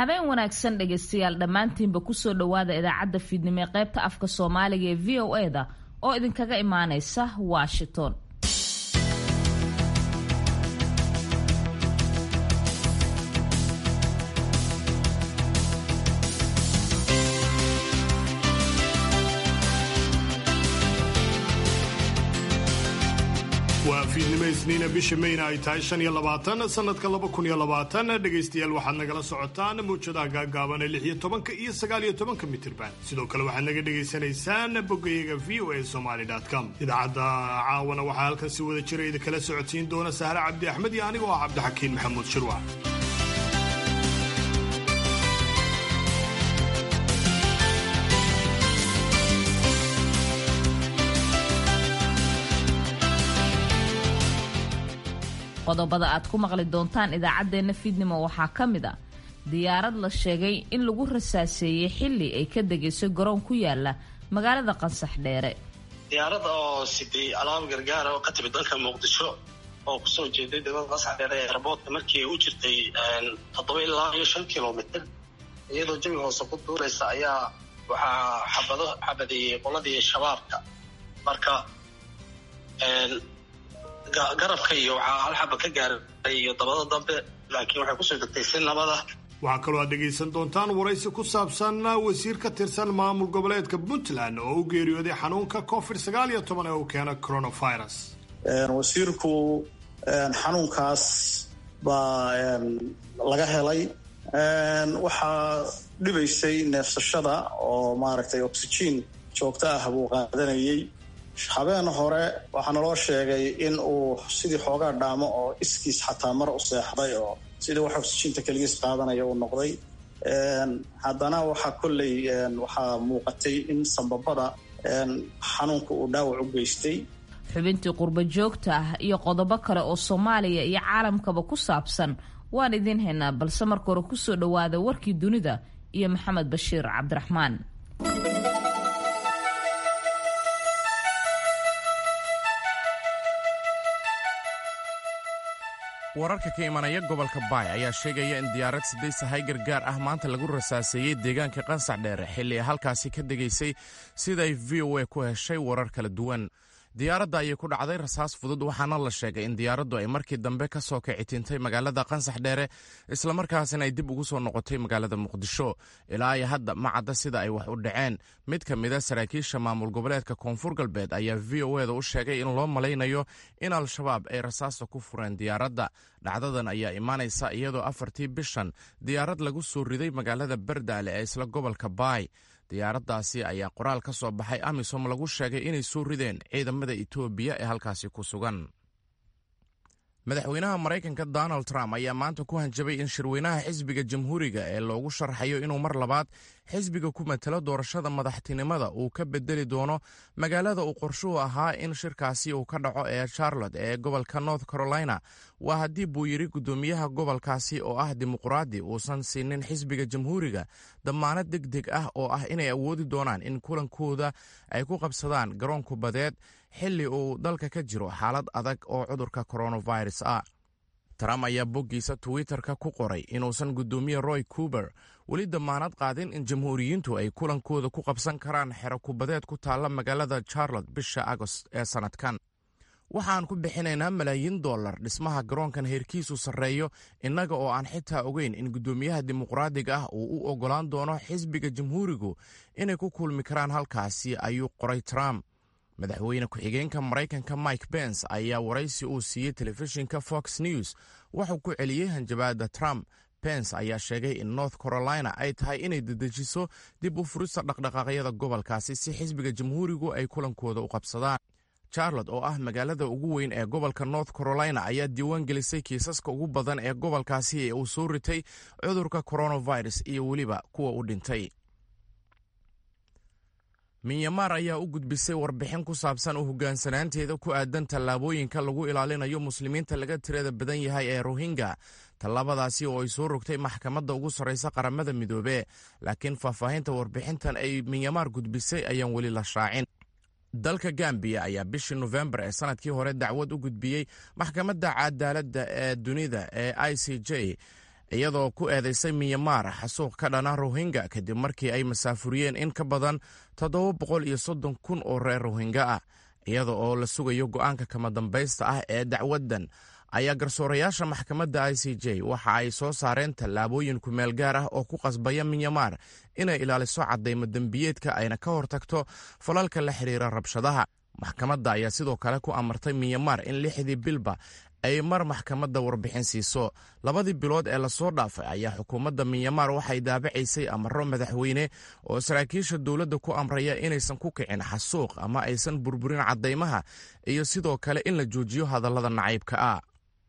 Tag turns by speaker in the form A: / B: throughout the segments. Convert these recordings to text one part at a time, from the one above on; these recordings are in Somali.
A: habeen wanaagsan dhegaystayaal dhammaantiinba kusoo dhowaada idaacadda fiidnimo ee qaybta afka soomaaliga ee VOA-da oo idinkaga imaanaysa Washington.
B: waa fiidnimo isniina bisha Mayna ay tahay 25 sanadka 2020 dhagaystayaal waxaad nagala socotaan muujadaha gaagaaban ee 16 iyo 19 mitirban sidoo kale waxaad naga dhageysanaysaan boggayaga voasomali.com idaacadda caawana waxaa halkan si wada jira idin kala socodsiin doona Sahra Cabdi Axmed iyo aniga oo Cabdixakiin Maxamuud Shirwac.
A: qodobada aad ku maqli doontaan idaacadeena fiidnimo waxaa ka mid ah diyaarad la sheegay in lagu rasaaseeyay xilli ay ka degayso garoon ku yaala magaalada Qansax Dheere.
C: diyaarad oo sidii alaab gargaar oo ka timid dalka Muqdisho oo ku soo jeeday degmada Qansax Dheere ee airport markii uu jirtay 7 ilaa 5 kilomitir iyadoo jawi hoose ku duulaysa ayaa waxaa xabadiyay qoladii shabaabka marka garabka iyo waxaa hal xaba ka gaaray iyo dabada dambe laakiin waxay ku soo degtay si nabada.
B: waxaa kaloo aad dhegaysan doontaan waraysi ku saabsan wasiir ka tirsan maamul goboleedka Puntland oo u geeriyooday xanuunka COVID-19 ee uu keeno coronavirus.
D: wasiirku xanuunkaas baa laga helay waxaa dhibaysay neefsashada oo maaragtay oxygen joogto ah buu qaadanayay. habeen hore waxaa naloo sheegay in uu sidii xoogaa dhaamo oo iskiis xataa mar u seexday oo sidii wax oxygeenta keligiis qaadanaya uu noqday. haddana waxaa kolley waxaa muuqatay in sambabada xanuunka uu dhaawac u geystay.
A: xubintii qurba joogta ah iyo qodobo kale oo Soomaaliya iyo caalamkaba ku saabsan waan idin haynaa balse marka hore kusoo dhowaada warkii dunida iyo Maxamed Bashiir Cabdiraxmaan.
E: wararka ka imanaya gobolka Baay ayaa sheegaya in diyaarad siday sahay gargaar ah maanta lagu rasaaseeyay deegaanka Qansax Dheere xilli ay halkaasi ka degaysay sida ay VOA ku heshay warar kala duwan. diyaaradda ayay ku dhacday rasaas fudud waxaana la sheegay in diyaaraddu ay markii dambe ka soo kicitintay magaalada Qansax Dheere isla markaasina ay dib ugu soo noqotay magaalada Muqdisho. ilaa ay hadda ma cadda sida ay wax u dhaceen. mid ka mid ah saraakiisha maamul goboleedka Koonfur Galbeed ayaa VOA-da u sheegay in loo malaynayo in al-shabaab ay rasaasta ku fureen diyaaradda. dhacdadan ayaa imaanaysa iyadoo 4tii bishan diyaarad lagu soo riday magaalada Bardaale ee isla gobolka Baay. diyaaraddaasi ayaa qoraal ka soo baxay AMISOM lagu sheegay inay soo rideen ciidamada Itoobiya ee halkaasi ku sugan. madaxweynaha Maraykanka Donald Trump ayaa maanta ku hanjabay in shirweynaha xisbiga jamhuuriga ee loogu sharxayo inuu mar labaad xisbiga ku matalo doorashada madaxtinimada uu ka bedeli doono magaalada uu qorshuhu ahaa in shirkaasi uu ka dhaco ee Charlotte ee gobolka North Carolina. waa haddii buu yidhi guddoomiyaha gobolkaasi oo ah dimuqraadi uusan siinin xisbiga jamhuuriga damaanad degdeg ah oo ah inay awoodi doonaan in kulankooda ay ku qabsadaan garoon kubadeed xilli uu dalka ka jiro xaalad adag oo cudurka coronavirus ah. Trump ayaa boggiisa Twitter-ka ku qoray inuusan guddoomiye Roy Cooper weli damaanad qaadin in jamhuuriyiintu ay kulankooda ku qabsan karaan xero kubadeed ku taalla magaalada Charlotte bisha Agost ee sanadkan. waxaan ku bixinaynaa malaayiin dollar dhismaha garoonkan heerkiisu sarreeyo innaga oo aan xitaa ogeyn in guddoomiyaha dimuqraadiga ah uu u oggolaan doono xisbiga jamhuurigu inay ku kulmi karaan halkaasi ayuu qoray Trump. madaxweyne ku-xigeenka Maraykanka Mike Pence ayaa waraysi uu siiyey telefishinka Fox News wuxuu ku celiyey hanjabaadda Trump. Pence ayaa sheegay in North Carolina ay tahay inay dedejiso dib u furista dhaqdhaqaaqyada gobolkaasi si xisbiga jamhuurigu ay kulankooda u qabsadaan. Charlotte oo ah magaalada ugu weyn ee gobolka North Carolina ayaa diiwaan gelisay kiisaska ugu badan ee gobolkaasi ee uu soo ritay cudurka coronavirus iyo weliba kuwa u dhintay. Myanmar ayaa u gudbisay warbixin ku saabsan u hoggaansanaanteeda ku aadan tallaabooyinka lagu ilaalinayo muslimiinta laga tirada badan yahay ee Rohingya. tallaabadaasi oo ay soo rogtay maxkamadda ugu sarreysa qaramada midoobe laakiin faahfaahinta warbixintan ay Myanmar gudbisay ayaan weli la shaacin. dalka Gambia ayaa bishii November ee sanadkii hore dacwad u gudbiyey maxkamadda cadaaladda ee dunida ee ICJ iyadoo ku eedaysay Myanmar xasuuq ka dhana Rohingya kadib markii ay masaafuriyeen in ka badan 730,000 oo reer Rohingya ah. iyada oo la sugayo go'aanka kama dambaysta ah ee dacwaddan ayaa garsoorayaasha maxkamadda ICJ waxa ay soo saareen tallaabooyin ku meel gaar ah oo ku qasbaya Myanmar inay ilaaliso caddaymo dembiyeedka ayna ka hortagto falalka la xiriira rabshadaha. maxkamadda ayaa sidoo kale ku amartay Myanmar in 6dii bilba ay mar maxkamadda warbixin siiso. 2 bilood ee lasoo dhaafay ayaa xukuumadda Myanmar waxay daabacaysay amaro madaxweyne oo saraakiisha dowladda ku amraya inaysan ku kicin xasuuq ama aysan burburin caddaymaha iyo sidoo kale in la joojiyo hadallada nacaybka ah.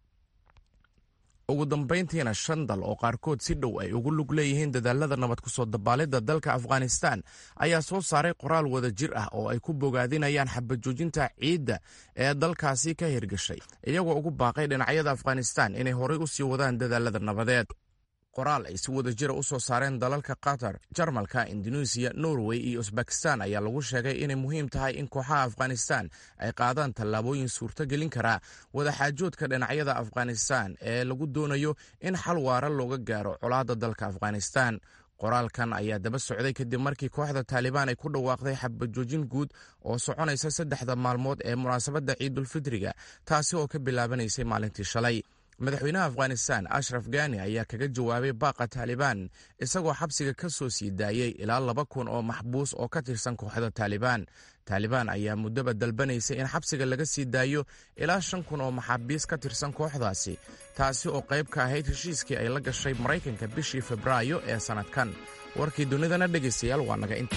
E: ugu dambayntiina 5 dal oo qaarkood si dhow ay ugu lug leeyihiin dadaalada nabad ku soo dabaalidda dalka Afghanistan ayaa soo saaray qoraal wada jir ah oo ay ku bogaadinayaan xabajoojinta ciidda ee dalkaasi ka hirgashay, iyagoo ugu baaqay dhinacyada Afghanistan inay horay u sii wadaan dadaalada nabadeed. qoraal ay si wada jira u soo saareen dalalka Qatar, Jarmalka, Indonesia, Norway iyo Uzbekistan ayaa lagu sheegay inay muhiim tahay in kooxaha Afghanistan ay qaadaan tallaabooyin suurtagelin kara wadaxaajoodka dhinacyada Afghanistan ee lagu doonayo in xal waara looga gaaro colaadda dalka Afghanistan. qoraalkan ayaa daba socday kadib markii kooxda Taliban ay ku dhawaaqday xabajoojin guud oo soconaysa 3 maalmood ee munaasabadda Ciidulfidriga, taasi oo ka bilaabanaysay maalintii shalay. madaxweynaha Afghanistan Ashraf Ghani ayaa kaga jawaabay baaqa Taliban isagoo xabsiga ka soo sii daayay ilaa 2,000 oo maxbuus oo ka tirsan kooxda Taliban. Taliban ayaa muddaba dalbanaysay in xabsiga laga sii daayo ilaa 5,000 oo maxaabiis ka tirsan kooxdaasi, taasi oo qayb ka ahayd heshiiskii ay la gashay Maraykanka bishii Febraayo ee sanadkan. warkii dunidana dhegaystayaal waa naga inta.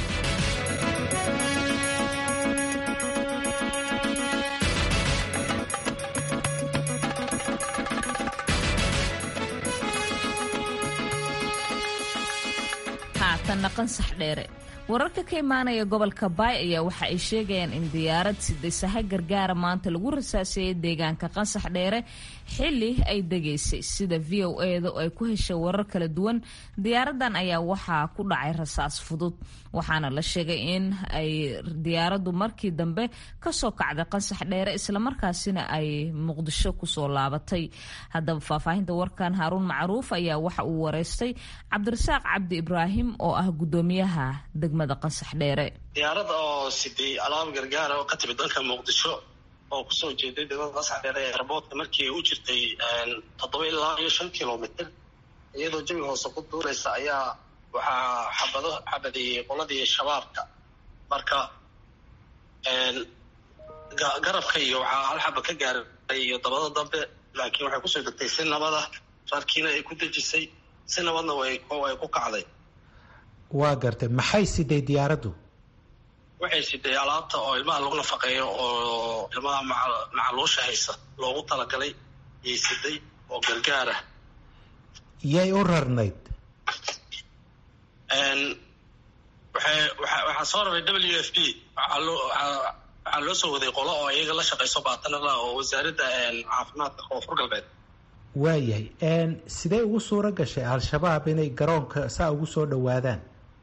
A: qansax dheere wararka ka imaanaya gobolka Baay ayaa waxa ay sheegayaan in diyaarad sideesaha gargaara maanta lagu rasaasay deegaanka qansax dheere xilli ay degaysay sida VOA-da oo ay ku heshay warar kala duwan. diyaaradan ayaa waxaa ku dhacay rasaas fudud, waxaana la sheegay in ay diyaaraddu markii dambe ka soo kacday qansax dheere islamarkaasina ay Muqdisho ku soo laabatay. haddaba faahfaahinta warkan Haaruun Macruuf ayaa waxa uu wareystay Cabdirasaaq Cabdi Ibraahim oo ah gudoomiyaha degmada qansax dheere.
C: diyaarad oo sidii alaab gargaar oo ka timid dalka Muqdisho oo ku soo jeeday degmada qansax dheere ee airport markii uu jirtay 7 ilaa 5 kilomitir iyadoo jawi hoose ku duulaysa ayaa waxaa xabadii qoladii shabaabka marka garabka iyo waxaa hal xaba ka gaaray iyo dabada dambe, laakiin waxay kusoo degtay si nabada, rarkiina ay ku dejisay si nabadna way ku kacday.
F: waa gartay. maxay siday diyaaraddu?
C: waxay siday alaabta oo ilmaha lagu nafaqeeyo oo ilmaha macaluusha haysa loogu talagalay yay siday oo gargaar ah.
F: yay u rarnayd?
C: waxaa soo raray WFP. waxaa loo soo waday qolo oo iyaga la shaqayso baatanada oo wasaaradda caafimaadka koonfur galbeed.
F: waayahay. sidee ugu suura gashay al-shabaab inay garoonka saa ugu soo dhowaadaan?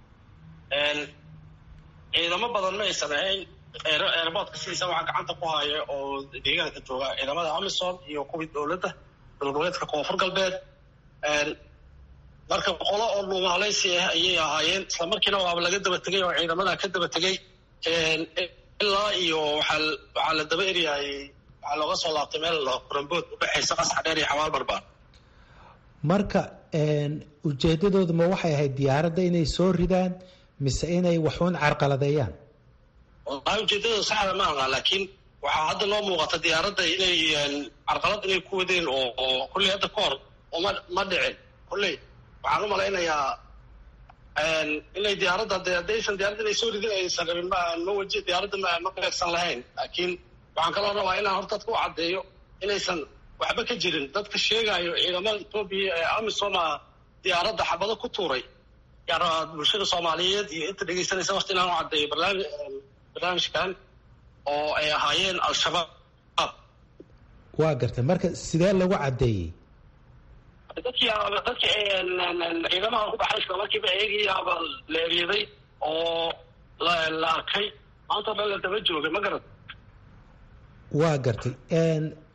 C: ciidamo badan ma aysan ahayn. airportka sidiisa waxaa gacanta ku haya oo deegaanka jooga ciidamada AMISOM iyo kuwii dowladda goboleedka koonfur galbeed. marka qolo oo dhuumaalaysi ah ayay ahaayeen, islamarkiina waaba laga daba tegay oo ciidamada ka daba tegay ilaa iyo waxaa la daba eryahay. waxaa looga soo laabtay meel kurambood u dhexaysa qansax dheer iyo xawaal barbaan.
F: marka ujeedadoodu ma waxay ahayd diyaaradda inay soo ridaan mise inay waxuun carqaladeeyaan?
C: wallahi ujeedadooda saxda ma aha, laakiin waxaa hadda noo muuqata diyaaradda inay carqalad inay ku wadeen oo kulley hadda ka hor ma dhicin. kulley waxaan u malaynayaa inay diyaaradda haddaysan diyaaradda inay soo ridin aysan rabin diyaaradda ma beegsan lahayn. laakiin waxaan kaloo rabaa inaan horta dadka u caddeeyo inaysan waxba ka jirin. dadka sheegayo ciidamada Ethiopia ee AMISOM diyaaradda xabado ku tuuray, bulshada Soomaaliyeed iyo inta dhegaysanaysa waqti inaan u caddeeyo barnaamijkan oo ay ahaayeen al-shabaab.
F: waa gartay. marka sidee lagu caddeeyey?
C: dadkii ciidamaha ku baxay isla markiiba eegiyaaba la eryaday oo la arkay maanta dhan la daba joogay. ma garad?
F: waa gartay.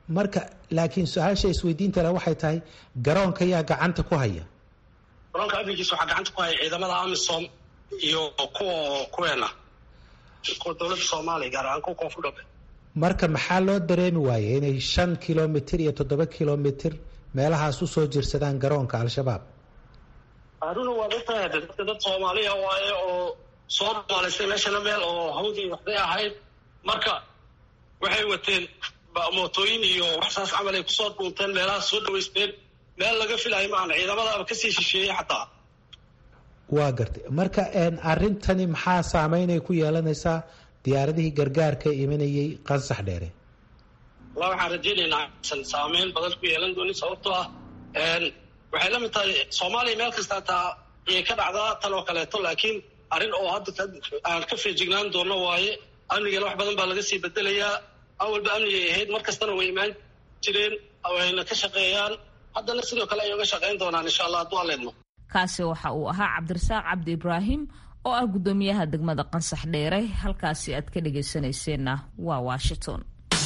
F: marka laakiin su-aasha isweydiinta le waxay tahay garoonka yaa gacanta ku haya?
C: garoonka amnigiisa waxaa gacanta ku haya ciidamada amisom iyo kuweena kuwa dowladda soomaaliya gaar ahaan kuwa koonfur galbeed.
F: marka maxaa loo dareemi waayey inay 5 kilomitir iyo 7 kilomitir meelahaas usoo jirsadaan garoonka al-shabaab?
C: aruna waa dadtahay dad soomaaliya waaye oo soo maalaystay meeshana meel oo hawdii waxday ahayd, marka waxay wateen mootooyin iyo waxsaas camal ay kusoo dhuunteen meelahaas soo dhawaysteen meel laga filayo maana ciidamadaaba kasii shisheeyey xataa.
F: waa gartay. marka arrintani maxaa saameynay ku yeelanaysaa diyaaradihii gargaarka imanayay qansax dheere?
C: walaa waxaan rajaynaynaa aysan saameyn badan ku yeelan doonin, sababtoo ah waxay la mid tahay soomaaliya meel kasta taa ayay ka dhacdaa tan oo kaleeto, laakiin arrin oo hadda aan ka feejignaan doono waaye. amnigana wax badan baa laga sii bedelayaa. awalba amnigay ahayd, mar kastana way imaan jireen, wayna ka shaqeeyaan, haddana sidoo kale ay uga shaqayn doonaan insha allah hadduu aleedno.
A: kaasi waxa uu ahaa cabdirasaaq cabdi ibraahim oo ah guddoomiyaha degmada qansax dheere. halkaasi aad ka dhagaysanayseena waa Washington.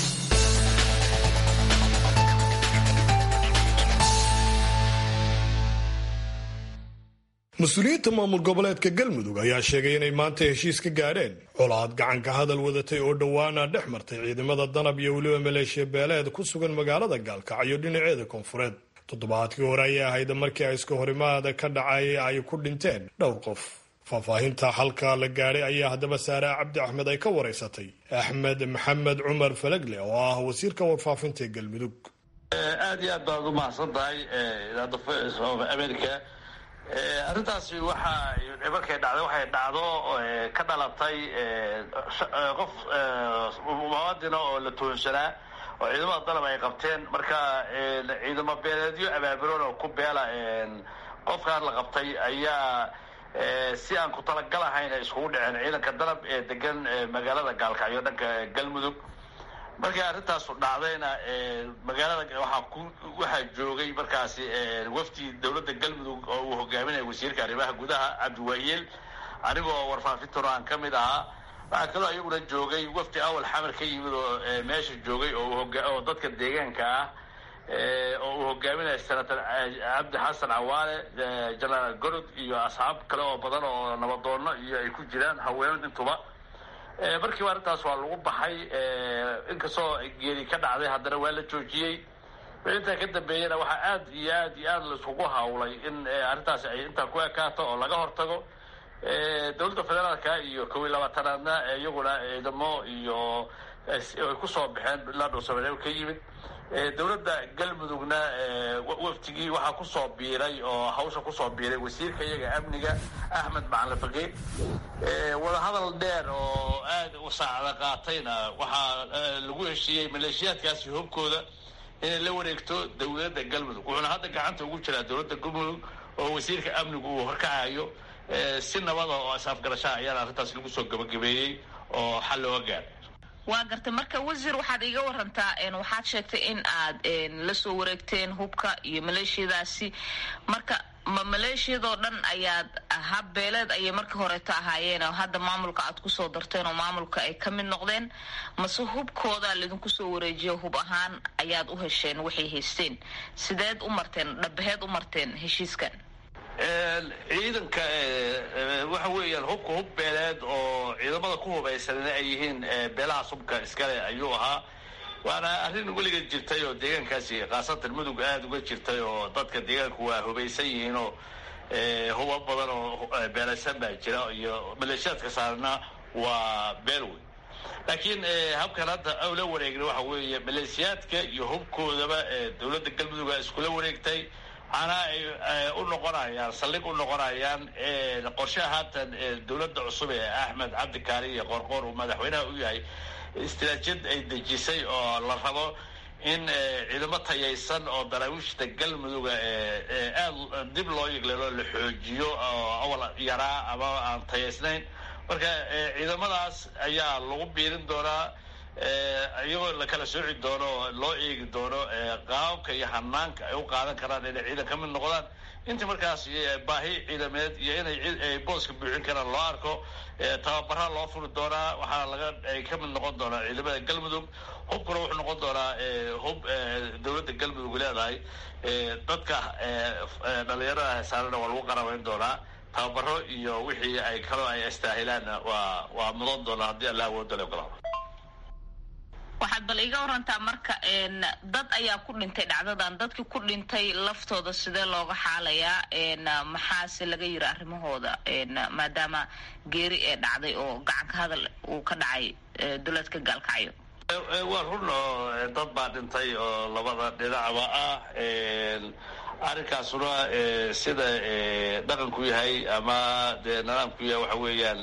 B: mas-uuliyiinta maamul goboleedka galmudug ayaa sheegay inay maanta heshiis ka gaadheen colaad gacanka hadal wadatay oo dhowaana dhex martay ciidamada danab iyo weliba maleeshiya beeleed ku sugan magaalada gaalkacyo dhinaceeda koonfureed. toddobaadkii hore ayay ahayd markii ay iska horimaada ka dhacay ay ku dhinteen dhowr qof. faahfaahinta halka la gaadhay ayaa haddaba saare cabdi axmed ay ka waraysatay axmed maxamed cumar falagle oo ah wasiirka warfaafinta ee galmudug.
G: aad iyo aad baad u mahadsan tahay america. arrintaasi markay dhacday waxay dhacdo ka dhalatay qof muwaadina oo la tuhunsanaa oo ciidamada dalab ay qabteen. marka ciidamo beeleedyo abaabuloon oo ku beela qofkaan la qabtay ayaa si aan ku talagalahayn ay iskugu dhaceen ciidanka dalab ee degan magaalada gaalkacyo dhanka galmudug. markii arrintaasu dhacdayna magaalada waxaa joogay markaasi wafdi dowladda galmudug oo uu hogaaminaya wasiirka arrimaha gudaha cabdiwaayeel, anigoo warfaafintuna aan ka mid ahaa. waxaa kaloo iyaguna joogay wafdi awal xamar ka yimid oo meesha joogay oo dadka deegaanka ah oo uu hogaaminaya senator cabdi xasan cawaale, jenaraal gorod iyo asxaab kale oo badan oo nabadoono iyo ay ku jiraan haweenad intuba. markiiba arrintaas waa lagu baxay, inkastoo geeri ka dhacday haddana waa la joojiyey. intaa ka dambeeyana waxaa aad iyo aad iyo aad laiskugu hawlay in arrintaasi ay intaa ku ekaato oo laga hortago. dowladda federaalka iyo 12aadna iyaguna ciidamo iyo ay kusoo baxeen ilaa dhuusamareeb ka yimid. dowladda galmudugna waftigii waxaa kusoo biiray oo hawsha kusoo biiray wasiirka iyaga amniga axmed macalin faqiih. wadahadal dheer oo aad u saacada qaatayna waxaa lagu heshiiyey maleeshiyaadkaasi hubkooda inay la wareegto dowladda galmudug. wuxuuna hadda gacanta ugu jiraa dowladda galmudug oo wasiirka amnigu uu horkacayo. si nabada oo is-afgarashaa ayaana arrintaas lagu soo gabagabeeyey oo xal looga gaadhay.
A: waa gartay. marka wasiir waxaad iiga warantaa waxaad sheegtay in aad la soo wareegteen hubka iyo maleeshiyadaasi. marka ma maleeshiyadoo dhan ayaad habbeeleed ayay markii horeeta ahaayeen oo hadda maamulka aad kusoo darteen oo maamulka ay ka mid noqdeen, mase hubkooda laydinku soo wareejiyo hub ahaan ayaad u hesheen waxay haysteen? sideed u marteen, dhabaheed u marteen heshiiskan?
G: ciidanka waxa weeyaan hubka hub beeleed oo ciidamada ku hubaysanina ay yihiin beelahaas hubka iskale ayuu ahaa. waana arrin weliga jirtay oo deegaankaasi khaasatan mudug aada uga jirtay oo dadka deegaanku waa hubaysan yihiin oo huba badan oo beelaysan baa jira iyo maleeshiyaadka saarna waa beel weyn. laakiin habkan hadda la wareegna waxa weeye maleeshiyaadka iyo hubkoodaba dowladda galmudug iskula wareegtay. waxaana ay u noqonayaan saldhig u noqonayaan qorshaha haatan dowladda cusub ee axmed cabdi kaari iyo qorqoor uu madaxweynaha u yahay istiraatiijiyad ay dejisay oo la rabo in ciidamo tayaysan oo daraawiishta galmuduga aada dib loo yigleelo la xoojiyo oo awal yaraa ama aan tayaysnayn. marka ciidamadaas ayaa lagu biirin doonaa iyagoo la kala sooci doono oo loo eegi doono qaababka iyo hanaanka ay u qaadan karaan inay ciidan ka mid noqdaan intii markaas baahi ciidameed iyo inay booska buuxin karaan loo arko tababaraa loo furi doonaa. waxaa ay ka mid noqon doonaa ciidamada galmudug. hubkuna wuxuu noqon doonaa hub dowladda galmudug leedahay. dadka dhalinyarada saarana waa lagu qarabayn doonaa. tababaro iyo wixii ay kaloo ay istaahilaanna waa mudan doonaa haddii alla awoodo le ogolaado.
A: waxaad bal iga warantaa marka dad ayaa ku dhintay dhacdadan. dadkii ku dhintay laftooda sidee looga xaalayaa? maxaase laga yiri arrimahooda maadaama geeri ee dhacday oo gacanka hadal uu ka dhacay duleedka gaalkacyo?
G: waa run oo dad baa dhintay oo labada dhinacba ah. arrinkaasuna sida dhaqanku yahay ama dee nidaamku yahay waxa weeyaan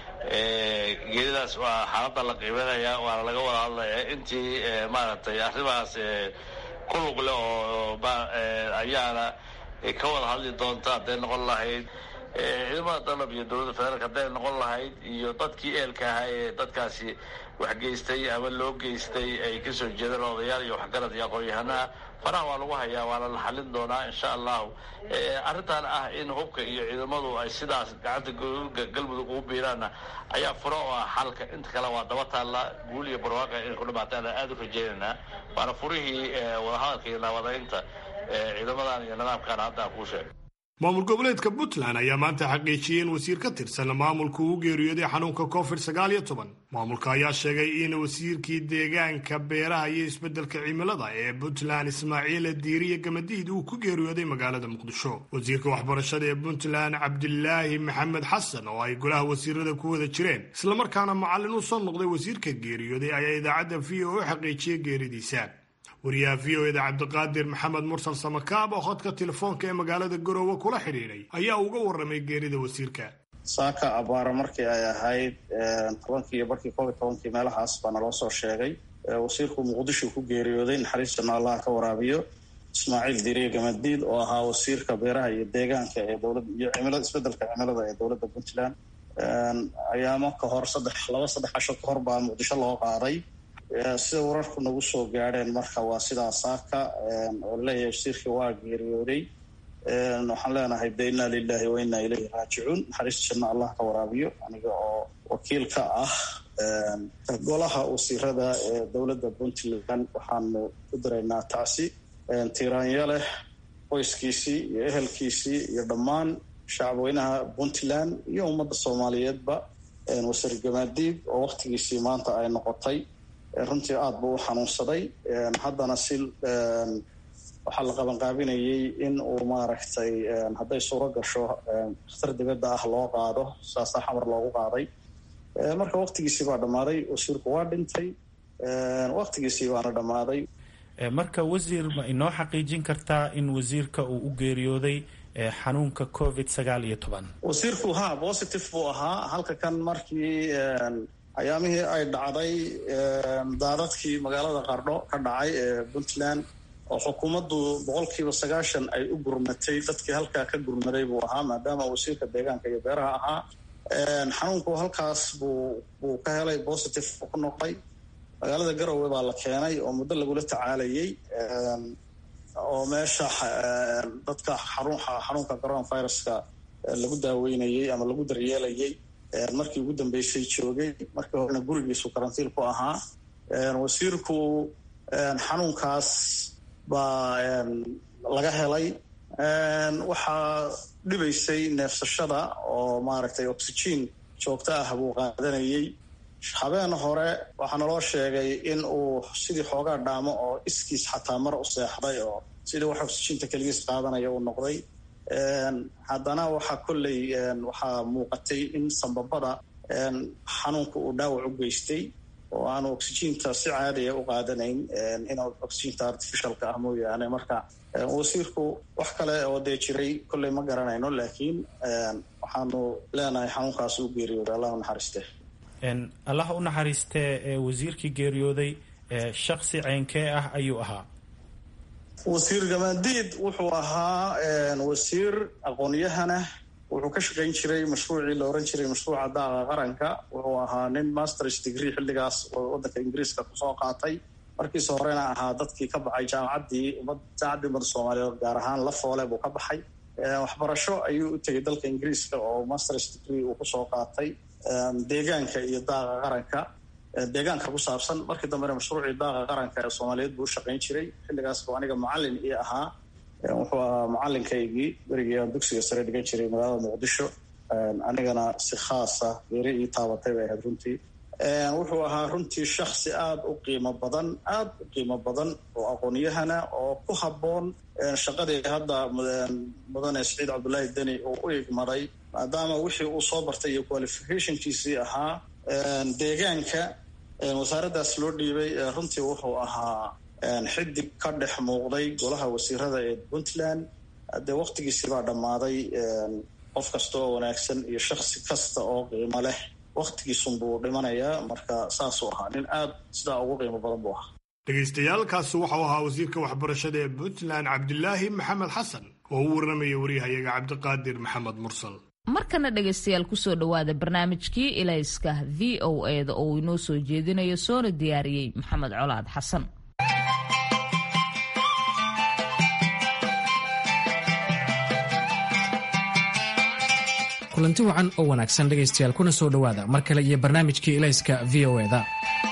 G: geeridaas waa xaaladda la qiimeynaya, waana laga wada hadlaya. intii maaragtay arrimahaas ku lug leh oo ayaana ka wada hadli doonta hadday noqon lahayd ciidamada dalab iyo dowladda federaalk hadday noqon lahayd iyo dadkii eelka ahaa ee dadkaasi wax geystay ama loo geystay ay kasoo jeedaan odayaal iyo waxgarad iyo aqoon-yahanaha. faraha waa lagu hayaa, waana la xalin doonaa insha allahu. arrintan ah in hubka iyo ciidamadu ay sidaas gacanta galmudug ugu biiraanna ayaa furo oo ah xalka. inta kale waa daba taalla. guul iyo barwaaqa inay ku dhamaataan aada u rajeynaynaa. waana furihii wadahadalka iyo naabadaynta ciidamadan iyo nidaamkan hadda aan kuu sheegay.
B: maamul goboleedka puntland ayaa maanta xaqiijiyey in wasiir ka tirsan maamulku uu geeriyooday xanuunka covid-19. maamulka ayaa sheegay in wasiirkii deegaanka beeraha iyo isbeddelka cimilada ee puntland ismaaciil diiriye gamadiid uu ku geeriyooday magaalada muqdisho. wasiirka waxbarashada ee puntland cabdilaahi maxamed xasan oo ay golaha wasiirada ku wada jireen islamarkaana macallin u soo noqday wasiirka geeriyooday ayaa idaacadda v o a xaqiijiyey geeridiisa. wariyaha v o eda cabdiqaadir maxamed mursal samakaab oo khadka telefoonka ee magaalada garoowe kula xidhiidhay ayaa uga warramay geerida wasiirka.
D: saaka abaara markii ay ahayd 10 iyo barkii 11 meelahaas baa naloo soo sheegay wasiirku muqdisho ku geeriyooday. naxariistana allah ka waraabiyo. ismaaciil diiriye gamadiid oo ahaa wasiirka beeraha iyo deegaanka ee dowladda iyo cimilada isbeddelka cimilada ee dowladda puntland ayaamo ka hor 3 casho ka hor baa muqdisho loo qaaday. sida wararku nagu soo gaadheen marka waa sidaa saaka oo leeyahay wasiirkii waa geeriyooday. waxaan leenahay de inna lilahi wa inna ilayhi raajicuun. naxariistiisana allah ka waraabiyo. aniga oo wakiil ka ah golaha wasiirada ee dowladda puntland waxaanu u diraynaa tacsi tiiraanya leh qoyskiisii iyo ehelkiisii iyo dhammaan shacabweynaha puntland iyo ummadda soomaaliyeedba. wasiir gamadiid oo waktigiisii maanta ay noqotay runtii aada buu u xanuunsaday. haddana si waxaa la qabanqaabinayay in uu maaragtay hadday suuro gasho dakhtar dibadda ah loo qaado. saasaa xamar loogu qaaday. marka waktigiisii baa dhammaaday. wasiirku waa dhintay. waktigiisii baana dhammaaday.
H: marka wasiir ma inoo xaqiijin kartaa in wasiirka uu u geeriyooday xanuunka covid-19?
D: wasiirku positive buu ahaa. halka kan markii ayaamihii ay dhacday daadadkii magaalada qardho ka dhacay ee puntland oo xukuumaddu 90% ay u gurmatay. dadkii halkaa ka gurmaday buu ahaa maadaama wasiirka deegaanka iyo beeraha ahaa. xanuunku halkaas buu ka helay positive ku noqday. magaalada garowe baa la keenay oo muddo lagula tacaalayay oo meesha dadka xanuunka coronaviruska lagu daaweynayay ama lagu daryeelayay markii ugu dambeysay joogay. markii horena gurigiisu karantiil ku ahaa. wasiirku xanuunkaas baa laga helay. waxaa dhibaysay neefsashada oo maaragtay oxygen joogto ah buu qaadanayay. habeen hore waxaa naloo sheegay in uu sidii xoogaa dhaamo oo iskiis xataa mar u seexday oo sidii wax oxygenta keligiis qaadanaya uu noqday. haddana waxaa kolley waxaa muuqatay in sambabada xanuunka uu dhaawac u geystay oo aanu oxygenta si caadiya u qaadanayn inuu oxygenta artificialka ah mooyaane. marka wasiirku wax kale oo dee jiray kolley ma garanayno, laakiin waxaanu leenahay xanuunkaas u geeriyooday. allah u naxariiste.
H: allah u naxariistee wasiirkii geeriyooday shaksi ceynkee ah ayuu ahaa?
D: wasiir gamadiid wuxuu ahaa wasiir aqoon-yahana. wuxuu ka shaqayn jiray mashruucii la oran jiray mashruuca daaqa qaranka. wuxuu ahaa nin masters degree xilligaas oo waddanka ingiriiska kusoo qaatay. markiisa horena ahaa dadkii ka baxay jaamacaddii ummadda soomaaliyeed gaar ahaan la foole buu ka baxay. waxbarasho ayuu u tegay dalka ingiriiska oo masters degree uu kusoo qaatay deegaanka iyo daaqa qaranka deegaanka ku saabsan. markii dambena mashruucii daaqa qaranka ee soomaaliyeed buu u shaqayn jiray. xilligaas buu aniga macallin ii ahaa. wuxuu ahaa macalinkaygii berigii aan dugsiga sare dhigan jiray magaalada muqdisho. anigana si khaasa geeri ii taabatay bay ahayd runtii. wuxuu ahaa runtii shaksi aada u qiimo badan oo aqoon-yahana oo ku habboon shaqadii hadda mudane Siciid Cabdullaahi Deni uu u igmaday, maadaama wixii uu soo bartay iyo qualificationkiisii ahaa deegaanka wasaaraddaas loo dhiibay. runtii wuxuu ahaa xidig ka dhex muuqday golaha wasiirada ee Puntland. dee waqtigiisii baa dhammaaday. qof kasta oo wanaagsan iyo shaksi kasta oo qiimo leh waqtigiisun buu dhimanayaa. marka saasuu ahaa nin aad sidaa ugu qiimo badan buu ahaa.
B: dhegaystayaaalkaasi waxau ahaa wasiirka waxbarashada ee Puntland Cabdilaahi Maxamed Xasan oo u warramaya wariyahayaga Cabdiqaadir Maxamed Mursal.
A: markana dhegaystayaal kusoo dhawaada barnaamijkii ilayska VOA da oo inoo soo jeedinayo soona diyaariyey Maxamed Colaad Xasan.
I: kulanti wacan oo wanaagsan dhegaystayaal kuna soo dhowaada mar kale iyo barnaamijkii ilayska VOA da.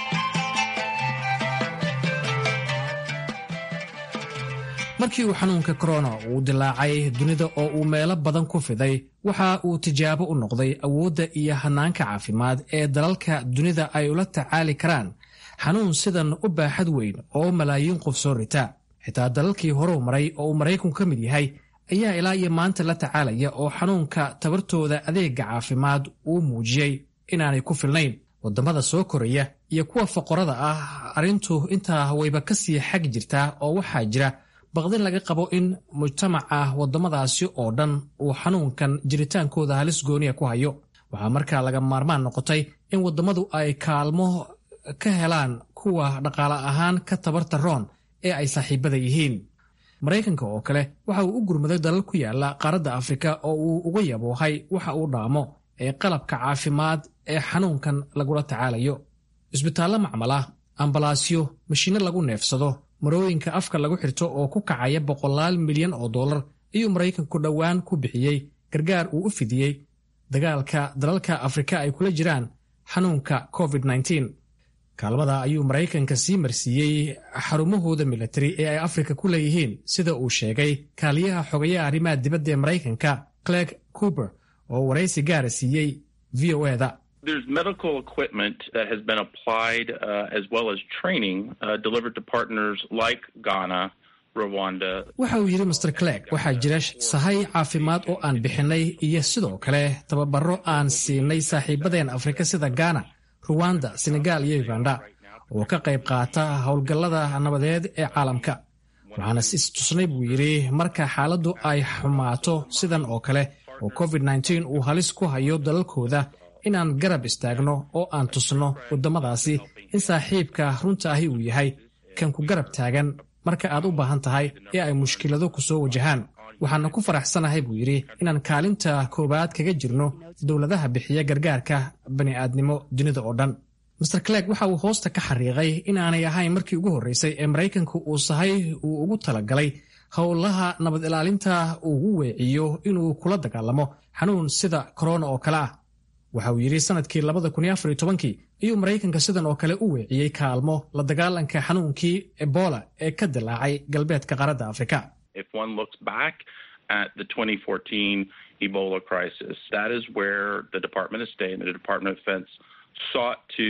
I: markii uu xanuunka korona uu dilaacay dunida oo uu meelo badan ku fiday, waxa uu tijaabo u noqday awoodda iyo hanaanka caafimaad ee dalalka dunida ay ula tacaali karaan xanuun sidan u baaxad weyn oo malaayiin qof soo rita. xitaa dalalkii horeu maray oo uu Maraykanku ka mid yahay ayaa ilaa iyo maanta la tacaalaya oo xanuunka tabartooda adeega caafimaad uu muujiyey inaanay ku filnayn. waddamada soo koraya iyo kuwa faqorada ah arrintu intaa wayba ka sii xag jirtaa oo waxaa jira baqdin laga qabo in mujtamaca waddamadaasi oo dhan uu xanuunkan jiritaankooda halis gooniya ku hayo. waxaa markaa laga maarmaan noqotay in waddamadu ay kaalmo ka helaan kuwa dhaqaale ahaan ka tabarta roon ee ay saaxiibada yihiin. Maraykanka oo kale waxa uu u gurmaday dalal ku yaala qaaradda Afrika oo uu uga yaboohay waxa uu dhaamo ee qalabka caafimaad ee xanuunkan lagula tacaalayo. isbitaallo macmal ah, ambalaasyo, mashiinno lagu neefsado, marooyinka afka lagu xirto oo ku kacaya $100 milyan ayuu Maraykanku dhowaan ku bixiyey gargaar uu u fidiyey dagaalka dalalka Afrika ay kula jiraan xanuunka COVID-19. kaalmada ayuu Maraykanka sii marsiiyey xarumahooda military ee ay Afrika ku leeyihiin, sida uu sheegay kaaliyaha xogayaha arrimaha dibadda ee Maraykanka Clegg Cooper oo waraysi gaara siiyey VOA da.
J: There's medical equipment that has been applied as well as training delivered to partners like Ghana, Rwanda.
I: waxa uu yidhi Mr. Clegg, waxaa jira sahay caafimaad oo aan bixinay iyo sidoo kale tababaro aan siinay saaxiibadeen Afrika sida Ghana, Rwanda, Senegal iyo Uganda oo ka qayb qaata howlgallada nabadeed ee caalamka. waxaana is tusnay buu yidhi marka xaaladdu ay xumaato sidan oo kale oo COVID-19 uu halis ku hayo dalalkooda inaan garab istaagno oo aan tusno waddamadaasi in saaxiibka runta ahi uu yahay kan ku garab taagan marka aad u baahan tahay ee ay mushkilado ku soo wajahaan. waxaana ku faraxsanahay buu yidhi inaan kaalinta koowaad kaga jirno dowladaha bixiya gargaarka bani'aadnimo dunida oo dhan. Mr. Clegg waxa uu hoosta ka xariiqay inaanay ahayn markii ugu horreysay ee Maraykanku uu sahay uu ugu talagalay howlaha nabad ilaalinta ugu weeciyo inuu kula dagaalamo xanuun sida korona oo kale ah. waxa uu yidhi sanadkii 2014 ayuu Maraykanka sidan oo kale u weeciyey kaalmo la dagaalanka xanuunkii Ebola ee ka dilaacay galbeedka qaaradda Afrika.
J: If one looks back at the 2014 Ebola crisis, that is where the Department of State and the Department of Defense sought to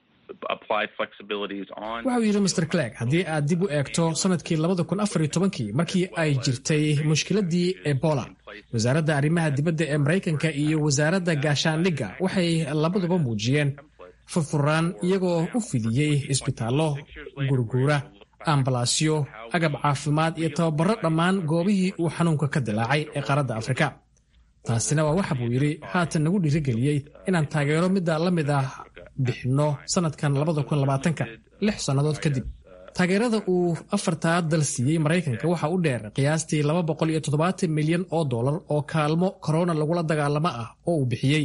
J: apply flexibilities on.
I: waxa uu yidhi Mr. Clegg, haddii aad dib u eegto sanadkii 2014 markii ay jirtay mushkiladii Ebola, wasaaradda arrimaha dibadda ee Maraykanka iyo wasaaradda gaashaandhigga waxay labaduba muujiyeen furfuraan iyagoo u fidiyey isbitaallo, gurguura, ambalaasyo, agab caafimaad iyo tababaro dhammaan goobihii uu xanuunka ka dilaacay ee qaaradda Afrika. taasina waa waxa buu yidhi haatan nagu dhiirigeliyey inaan taageero midda la mid ah bixinno sanadkan 2020 6 sannadood kadib. taageerada uu 4 dal siiyey Maraykanka waxa u dheer qiyaastii $270 milyan oo kaalmo korona lagula dagaalamo ah oo uu bixiyey.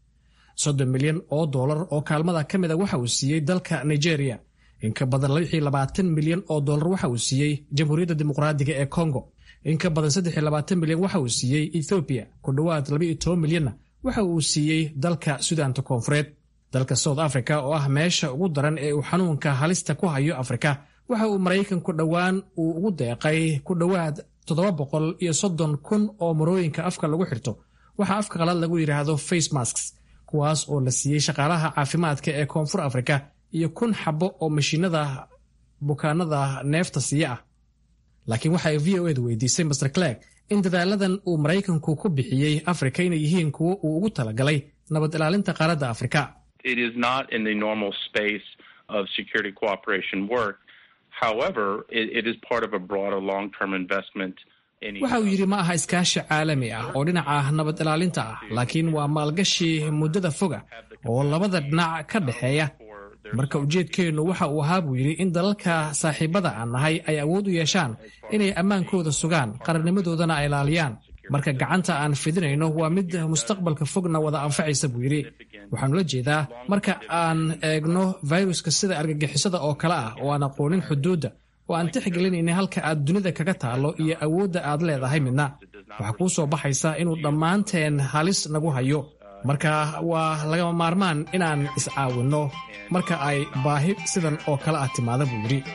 I: $30 milyan oo kaalmada ka mid a waxa uu siiyey dalka Nigeria. in ka badan $20 milyan waxa uu siiyey Jamhuuriyadda Dimuqraadiga ee Congo. in ka badan 23 milyan waxa uu siiyey Ethiopia, ku dhowaad 12 milyanna waxa uu siiyey dalka Suudaanta Koonfureed. dalka South Africa oo ah meesha ugu daran ee uu xanuunka halista ku hayo Afrika waxa uu Maraykanku dhowaan uu ugu deeqay ku dhowaad 730,000 oo marooyinka afka lagu xirto waxa afka qalad lagu yiraahdo face masks, kuwaas oo la siiyey shaqaalaha caafimaadka ee Koonfur Afrika iyo 1,000 xabo oo mashiinada bukaanada neefta siiya ah. laakiin waxa ay VOA weydiisay Mr. Clegg in dadaaladan uu Maraykanku ku bixiyey Afrika inay yihiin kuwo uu ugu talagalay nabad ilaalinta qaaradda Afrika.
J: It is not in the normal space of security cooperation work. However, it is part of a broader long-term investment.
I: waxa uu yidhi ma aha iskaashi caalami ah oo dhinaca nabad ilaalinta ah, laakiin waa maalgashi muddada foga oo labada dhinac ka dhexeeya. marka ujeedkeennu waxa uu ahaa buu yidhi in dalalka saaxiibada aan nahay ay awood u yeeshaan inay ammaankooda sugaan, qarannimadoodana ay ilaaliyaan. marka gacanta aan fidinayno waa mid mustaqbalka fogna wada anfacaysa buu yidhi. waxaanu la jeedaa marka aan eegno viruska sida argagixisada oo kale ah oo aan aqoonin xuduudda oo aan tixgelinayna halka aad dunida kaga taalo iyo awoodda aad leedahay midna, waxaa kuu soo baxaysa inuu dhammaanteen halis nagu hayo. marka waa lagama maarmaan inaan iscaawinno marka ay baahi sidan oo kale ah timaada buu yidhi.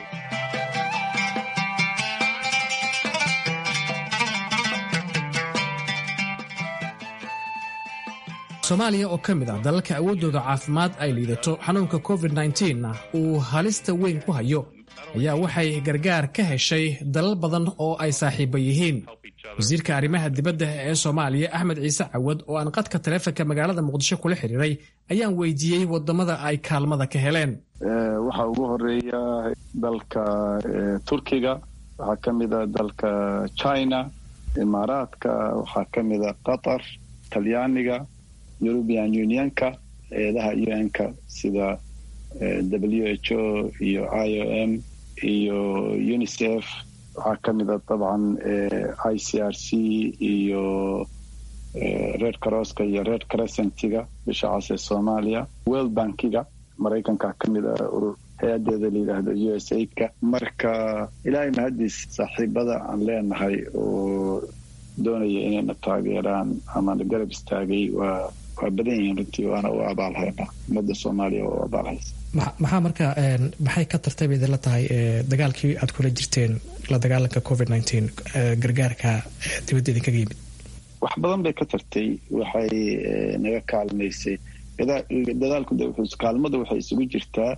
I: Soomaaliya oo ka mid ah dalalka awooddooda caafimaad ay liidato xanuunka COVID-19 uu halista weyn ku hayo ayaa waxay gargaar ka heshay dalal badan oo ay saaxiibo yihiin. wasiirka arrimaha dibadda ee Soomaaliya Axmed Ciise Cawad oo aan qadka taleefanka magaalada Muqdisho kula xiriiray ayaan weydiiyey wadamada ay kaalmada ka heleen.
K: waxa ugu horeeya dalka Turkiga, waxa kamida dalka China, Imaaraadka, waxa kamida Qatar, Talyaaniga, European Unionka, eedaha UN-ka sida WHO iyo IOM iyo UNICEF, waxaa kamida dabcan ICRC iyo Red Crosska iyo Red Crescentiga bisha cas ee Soomaaliya, World Bankiga Maraykanka kamida hay-adeeda la yidhaahdo USAID-ka. marka ilaahay mahadiis saaxiibada aan leenahay oo doonaya inayna taageeraan ama na garab istaagay waa badan yihiin runtii, waana u abaalhaynaa ummadda Soomaaliya oo abaalhaysa.
I: maxaa marka maxay ka tartay bay idinla tahay dagaalkii aad kula jirteen la dagaalanka COVID-19 gargaarka dibadda idinkaga yimid?
K: wax badan bay ka tartay. waxay naga kaalmaysay dadaalku kaalmada waxay isugu jirtaa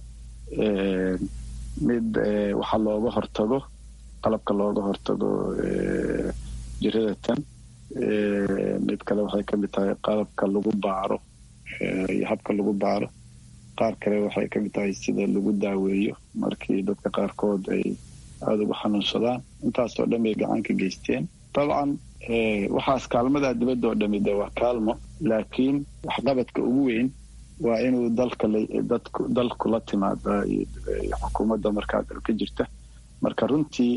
K: mid waxa looga hortago, qalabka looga hortago jirada tan. mid kale waxay ka mid tahay qalabka lagu baaro iyo habka lagu baaro. qaar kale waxay ka mid tahay sida lagu daaweeyo markii dadka qaarkood ay aada ugu xanuunsadaan. intaasoo dhan bay gacan ka geysteen. dabcan waxaas kaalmada dibadda oo dhami de waa kaalmo, laakiin waxqabadka ugu weyn waa inuu dalku la timaada iyo xukuumadda markaa dalka jirta. marka runtii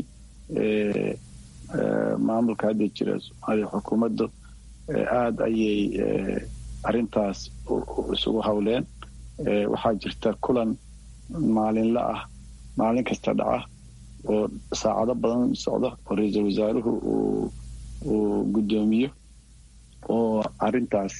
K: maamulka hadda jira Soomaaliya, xukuumaddu aada ayay arrintaas isugu hawleen. waxaa jirta kulan maalinla ah, maalin kasta dhaca oo saacado badan socda oo ra-iisul wasaaruhu uu guddoomiyo oo arrintaas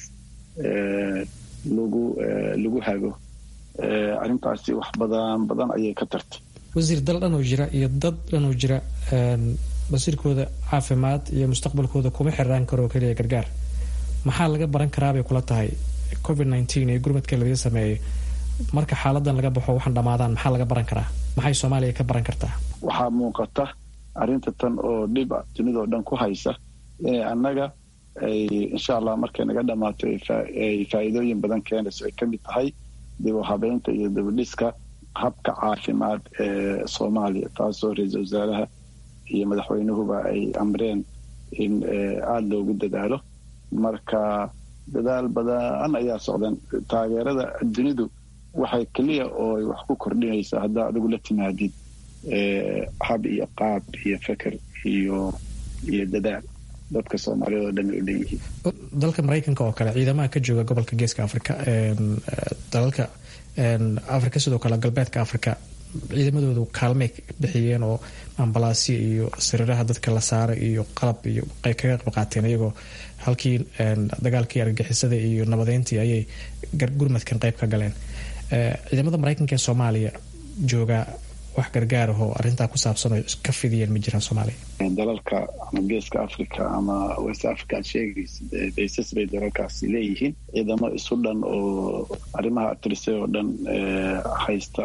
K: lagu hago. arrintaasi wax badan ayay ka tartay.
I: wasiir, dal dhan oo jira iyo dad dhan oo jira basiirkooda caafimaad iyo mustaqbalkooda kuma xiraan karo keliya gargaar. maxaa laga baran karaa bay kula tahay COVID-19 iyo gurmadka laga sameeyey marka xaaladan laga baxo waxaan dhamaadaan? maxaa laga baran karaa? maxay Soomaaliya ka baran kartaa?
K: waxaa muuqata arrinta tan oo dhib dunidoo dhan ku haysa inay annaga ay insha Allah markay naga dhamaato ay faa'iidooyin badan keenayso. ay kamid tahay dib u habeynta iyo dib u dhiska habka caafimaad ee Soomaaliya, taasoo ra-iisul wasaaraha iyo madaxweynuhuba ay amreen in aada loogu dadaalo. marka dadaal badan ayaa socdan. taageerada dunidu waxay keliya oo wax ku kordhinaysaa haddaa adigu la timaadid hab iyo qaab iyo feker iyo dadaal dadka Soomaaliyeed oo dhan u leeyihiin.
I: dalka Maraykanka oo kale ciidamada ka jooga gobolka Geeska Afrika, dalalka Afrika sidoo kale galbeedka Afrika, ciidamadoodu kaalmay bixiyeen oo ambalaasyo iyo sariiraha dadka la saaray iyo qalab iyo kaga qayb qaateen iyagoo halkii dagaalkii argagixisada iyo nabadeyntii ayay gurmadkan qayb ka galeen. ciidamada maraykanka ee soomaaliya jooga wax gargaar ahoo arrintaa ku saabsan oo ka fidiyeen ma jiraan soomaaliya?
K: dalalka ama geeska africa ama west africa aad sheegaysa baysas bay dalalkaasi leeyihiin ciidamo isu dhan oo arrimaha atrisay oo dhan haysta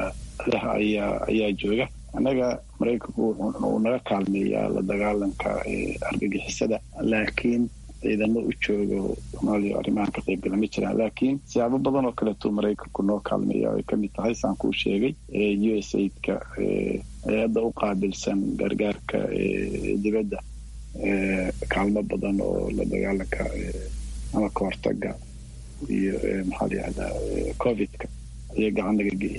K: ayaa jooga. annaga maraykanku uu naga kaalmeeyaa la dagaalanka argagixisada, laakiin ciidamo u joogo soomaaliya arrimahan ka qaybgala ma jiraan. laakiin siyaabo badan oo kaleeto maraykanku noo kaalmeeya ay ka mid tahay saan kuu sheegay USAID-ka hay-adda u qaabilsan gargaarka dibadda kaalmo badan oo la dagaalanka ama ka hortaga iyo maxaa la yihahdaa COVID-ka ayay gacan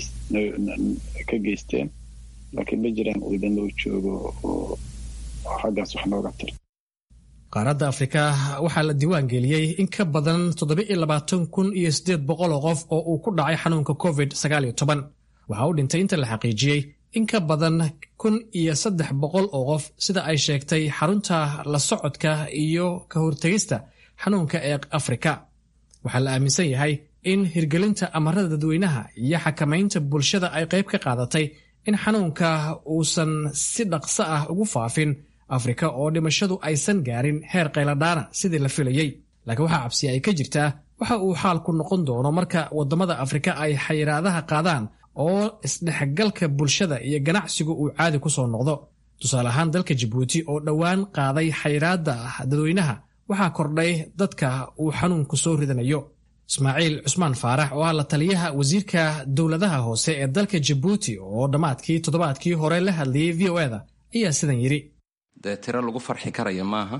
K: ka geysteen, laakiin ma jiraan ciidamo u joogo oo xaggaas wax nooga tir.
I: qaaradda afrika waxaa la diiwaan geliyey in ka badan 27,800 oo qof oo uu ku dhacay xanuunka COVID-19. waxaa u dhintay inta la xaqiijiyey in ka badan 1,300 oo qof sida ay sheegtay xarunta la socodka iyo ka hortegista xanuunka ee Afrika. waxaa la aaminsan yahay in hirgelinta amarada dadweynaha iyo xakamaynta bulshada ay qayb ka qaadatay in xanuunka uusan si dhaqso ah ugu faafin Afrika oo dhimashadu aysan gaarin heer qayladhaana sidii la filayey. laakiin waxaa cabsi ay ka jirtaa waxa uu xaalku noqon doono marka wadamada Afrika ay xayiraadaha qaadaan oo isdhexgalka bulshada iyo ganacsigu uu caadi ku soo noqdo. tusaale ahaan dalka Djibouti oo dhowaan qaaday xayiraada dadweynaha waxaa kordhay dadka uu xanuunku soo ridanayo. Ismaaciil Cusmaan Faarax oo ah la taliyaha wasiirka dowladaha hoose ee dalka Djibouti oo dhammaadkii toddobaadkii hore la hadlayay VOA-da ayaa sidan yiri:
L: dee tiro lagu farxi karaya maaha,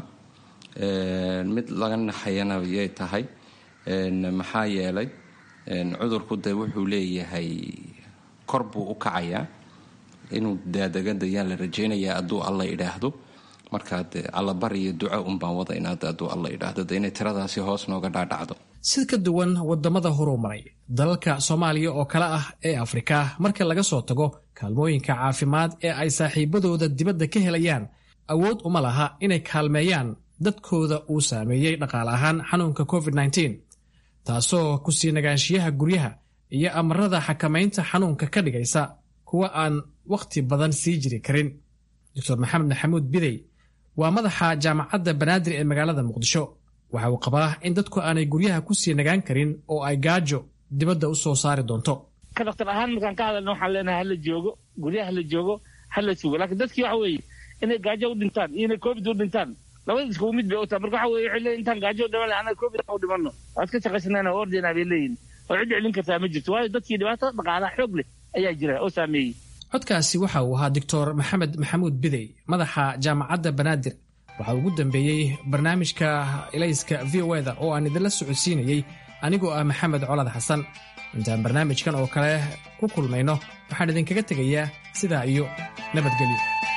L: mid laga naxayana yay tahay. maxaa yeelay cudurku dee wuxuu leeyahay kor buu u kacayaa, inuu daadagadayaan la rajaynayaa hadduu alla idhaahdo. markaa dee allabar iyo duco unbaan wada inaad hadduu alla idhaahdo dee inay tiradaasi hoos nooga dhaadhacdo.
I: si ka duwan wadamada horumaray, dalalka Soomaaliya oo kale ah ee Afrika marka laga soo tago kaalmooyinka caafimaad ee ay saaxiibadooda dibadda ka helayaan, awood uma laha inay kaalmeeyaan dadkooda uu saameeyey dhaqaale ahaan xanuunka COVID-19, taasoo ku sii nagaanshiyaha guryaha iyo amarada xakamaynta xanuunka ka dhigaysa kuwa aan wakhti badan sii jiri karin. Dr. Maxamed Maxamuud Bidey waa madaxa jaamacadda Banaadir ee magaalada Muqdisho. waxa uu qabaa in dadku aanay guryaha ku sii nagaan karin oo ay gaajo dibadda u soo saari doonto.
M: ka dhaqtar ahaan markaan ka hadalno waxaan leenahay hala joogo guryaha, hala joogo, hala sugo. laakiin dadkii waxa weeye inay gaajo u dhintaan iyo inay COVID u dhintaan labada isku mid bay u tahay. marka waxa weeye waxay leeyihin intaan gaajo u dhiman lahay annaga COVID u dhimanno waad ka shaqaysanayna oo ordayna bay leeyihin oo cid celin kartaa ma jirto, waayo dadkii dhibaato dhaqaalaha xoog leh ayaa jira oo saameeyey.
I: codkaasi waxa uu ahaa Dr. Maxamed Maxamuud Bidey, madaxa jaamacadda Banaadir. waxaa ugu dambeeyey barnaamijka ilayska VOA-da oo aan idinla socodsiinayey anigoo ah Maxamed Colad Xasan. intaan barnaamijkan oo kale ku kulmayno waxaan idinkaga tegayaa sidaa iyo nabadgelyo.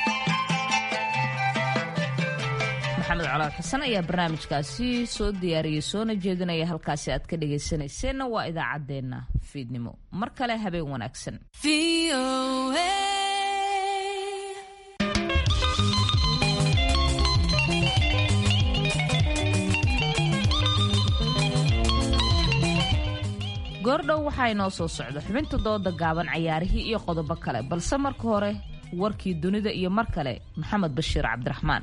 A: maxamed Colad Xasan ayaa barnaamijkaasi soo diyaariyey soona jeedinaya. halkaasi aad ka dhegaysanayseena waa idaacaddeenna fiidnimo. mar kale habeen wanaagsan. goordhow waxaa inoo soo socda xubinta dooda gaaban, cayaarihii iyo qodobo kale, balse marka hore warkii dunida iyo mar kale maxamed bashiir cabdiraxmaan.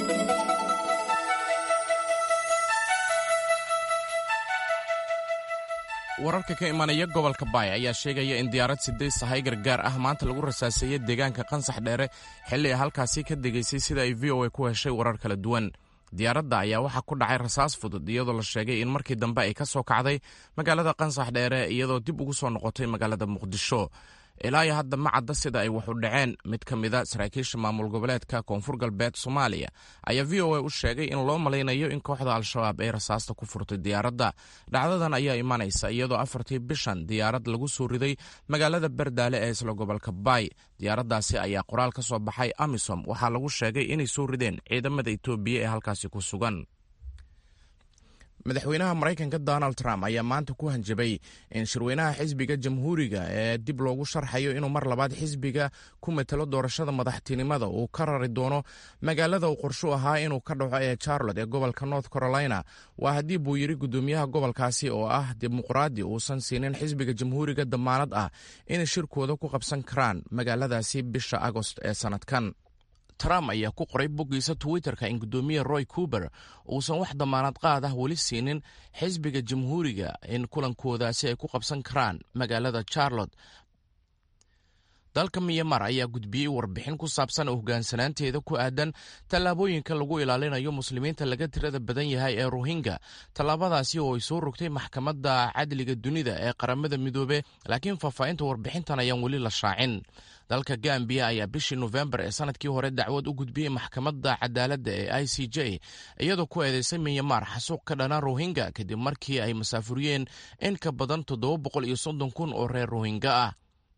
E: wararka ka imanaya gobolka baay ayaa sheegaya in diyaarad siday sahay gargaar ah maanta lagu rasaaseeyey deegaanka qansax dheere xilli ay halkaasi ka degaysay sida ay VOA ku heshay warar kala duwan. diyaaradda ayaa waxaa ku dhacay rasaas fudud iyadoo la sheegay in markii dambe ay ka soo kacday magaalada qansax dheere iyadoo dib ugu soo noqotay magaalada muqdisho. ilaa iyo hadda ma cadda sida ay wax u dhaceen. mid ka mida saraakiisha maamul goboleedka koonfur galbeed Soomaaliya ayaa VOA u sheegay in loo malaynayo in kooxda al-shabaab ay rasaasta ku furtay diyaaradda. dhacdadan ayaa imanaysa iyadoo 4tii bishan diyaarad lagu soo riday magaalada Bardaale ee isla gobolka Baay. diyaaraddaasi ayaa qoraal ka soo baxay AMISOM waxaa lagu sheegay inay soo rideen ciidamada Itoobiya ee halkaasi ku sugan. madaxweynaha maraykanka donald trump ayaa maanta ku hanjabay in shirweynaha xisbiga jamhuuriga ee dib loogu sharxayo inuu mar labaad xisbiga ku matalo doorashada madaxtinimada uu ka rari doono magaalada uu qorshu ahaa inuu ka dhaco ee charlotte ee gobolka north carolina waa haddii buu yidhi gudoomiyaha gobolkaasi oo ah dimuqraadi uusan siinin xisbiga jamhuuriga damaanad ah inay shirkooda ku qabsan karaan magaaladaasi bisha agost ee sanadkan. trump ayaa ku qoray boggiisa twitterka in gudoomiye roy cooper uusan wax damaanad qaad ah weli siinin xisbiga jamhuuriga in kulankoodaasi ay ku qabsan karaan magaalada charlotte. dalka myanmar ayaa gudbiyey warbixin ku saabsan hogaansanaanteeda ku aadan tallaabooyinka lagu ilaalinayo muslimiinta laga tirada badan yahay ee rohingya, tallaabadaasi oo ay soo rogtay maxkamadda cadliga dunida ee qaramada midoobe, laakiin faahfaahinta warbixintan ayaan weli la shaacin. dalka gambiya ayaa bishii nofembar ee sanadkii hore dacwad u gudbiyey maxkamadda cadaaladda ee i c j iyadoo ku eedeysay myanmar xasuuq ka dhana rohingya kadib markii ay masaafuriyeen in ka badan 730,000 oo reer rohingya ah.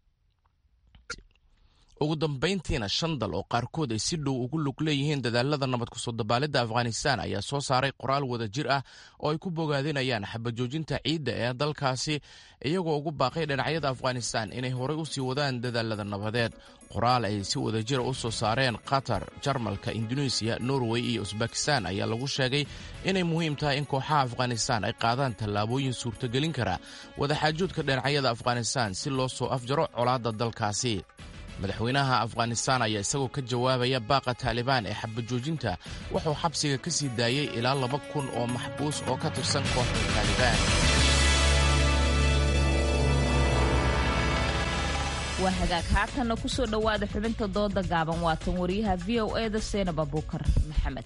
E: ugu dambayntiina 5 dal oo qaarkood ay si dhow ugu lug leeyihiin dadaalada nabad kusoo dabaalidda afghanistan ayaa soo saaray qoraal wada jir ah oo ay ku bogaadinayaan xabajoojinta ciidda ee dalkaasi, iyagoo ugu baaqay dhinacyada afghanistan inay horey u sii wadaan dadaalada nabadeed. qoraal ay si wada jira u soo saareen qatar, jarmalka, induneisiya, norway iyo usbakistan ayaa lagu sheegay inay muhiim tahay in kooxaha afghanistan ay qaadaan tallaabooyin suurtogelin kara wadaxaajoodka dhinacyada afghanistan si loo soo afjaro colaadda dalkaasi. madaxweynaha afghanistan ayaa isagoo ka jawaabaya baaqa taalibaan ee xabajoojinta wuxuu xabsiga ka sii daayey ilaa 2,000 oo maxbuus oo ka tirsan kooxda taalibaan.
A: waa hagaag haatanna ku soo dhowaada xubinta dooda gaaban waatan wariyaha v o eda seenab abuukar maxamed.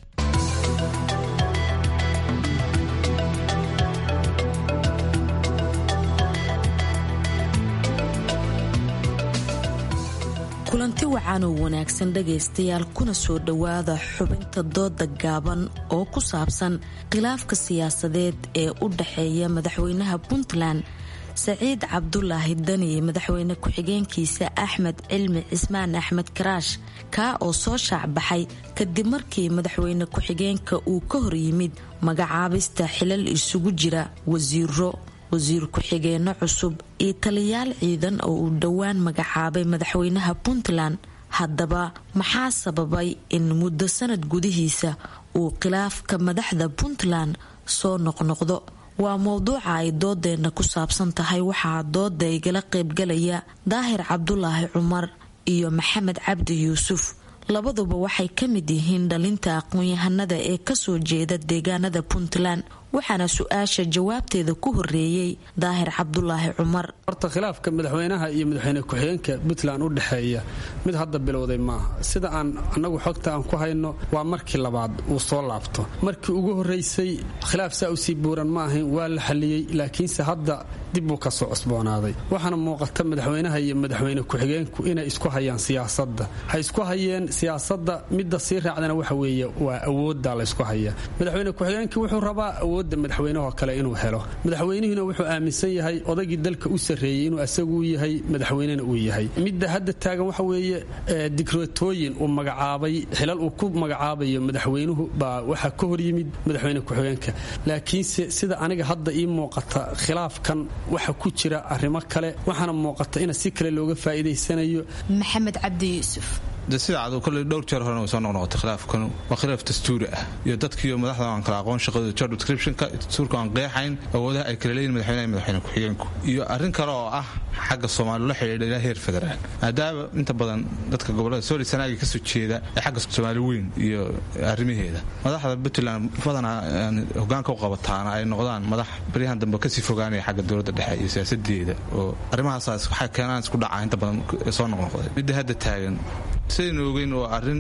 N: kulanti wacan oo wanaagsan dhagaystayaal kuna soo dhowaada xubinta dooda gaaban oo ku saabsan khilaafka siyaasadeed ee u dhaxeeya madaxweynaha puntland saciid cabdulaahi dani iyo madaxweyne ku-xigeenkiisa axmed cilmi cismaan axmed karaash kaa oo soo shaacbaxay kadib markii madaxweyne ku-xigeenka uu ka hor yimid magacaabista xilal isugu jira wasiir ku-xigeenno cusub iyo taliyaal ciidan oo uu dhowaan magacaabay madaxweynaha puntland. haddaba maxaa sababay in muddo sanad gudihiisa uu khilaafka madaxda puntland soo noqnoqdo? waa mowduuca ay doodeenna ku saabsan tahay. waxaa dooda igala qaybgalaya daahir cabdulaahi cumar iyo maxamed cabdi yuusuf. labaduba waxay ka mid yihiin dhalinta aqoon-yahanada ee kasoo jeeda deegaanada puntland, waxaana su-aasha jawaabteeda ku horeeyey daahir cabdulaahi cumar.
O: horta khilaafka madaxweynaha iyo madaxweyne ku-xigeenka puntland u dhexeeya mid hadda bilowday maaha. sida aan annagu xogta aan ku hayno waa markii labaad uu soo laabto. markii ugu horeysay khilaaf saa u sii buuran ma ahayn, waa la xaliyey, laakiinse hadda dib buu kasoo cusboonaaday. waxaana muuqata madaxweynaha iyo madaxweyne ku-xigeenku inay isku hayaan siyaasadda. hay isku hayeen siyaasadda, midda sii raacdana waxa weeye waa awoodda la ysku haya. madaxweyne ku-xigeenkii wuxuu rabaa awoodda madaxweynahoo kale inuu helo. madaxweynihiina wuxuu aaminsan yahay odaygii dalka u sarreeyey inuu asaguu yahay madaxweynena uu yahay. midda hadda taagan waxa weeye dikreetooyin uu magacaabay, xilal uu ku magacaabayo madaxweynuhu baa waxaa ka hor yimid madaxweyne ku-xigeenka. laakiinse sida aniga hadda ii muuqata khilaafkan waxa ku jira arrimo kale, waxaana muuqata in si kale looga faa'iidaysanayo.
N: maxamed cabdi yuusuf.
P: sida cad kolley dhowr jeer horena soo noqnoqotay khilaafkan waa khilaaf dastuuri ah iyo dadkiiyo madaxda aan kala aqoon shaqadooda job descriptionka dastuurka aan qeexayn awoodaha ay kala leeyihin madaxweynaha iyo madaxweyne ku-xigeenku iyo arrin kale oo ah xagga Soomaaliya la xidhiidha ilaa heer federaal. maadaama inta badan dadka gobolada Sooli sanaaga ka soo jeeda ee xagga Soomaali weyn iyo arrimaheeda madaxda Puntland badanaa hoggaanka u qabataana ay noqdaan madax bariyahan dambe ka sii fogaanaya xagga dowladda dhexe iyo siyaasadeeda oo arrimahaas waxay keenaan isku dhaca inta badan soo noqnoqday. midda hadda taagan sidaynu ogeyn waa arrin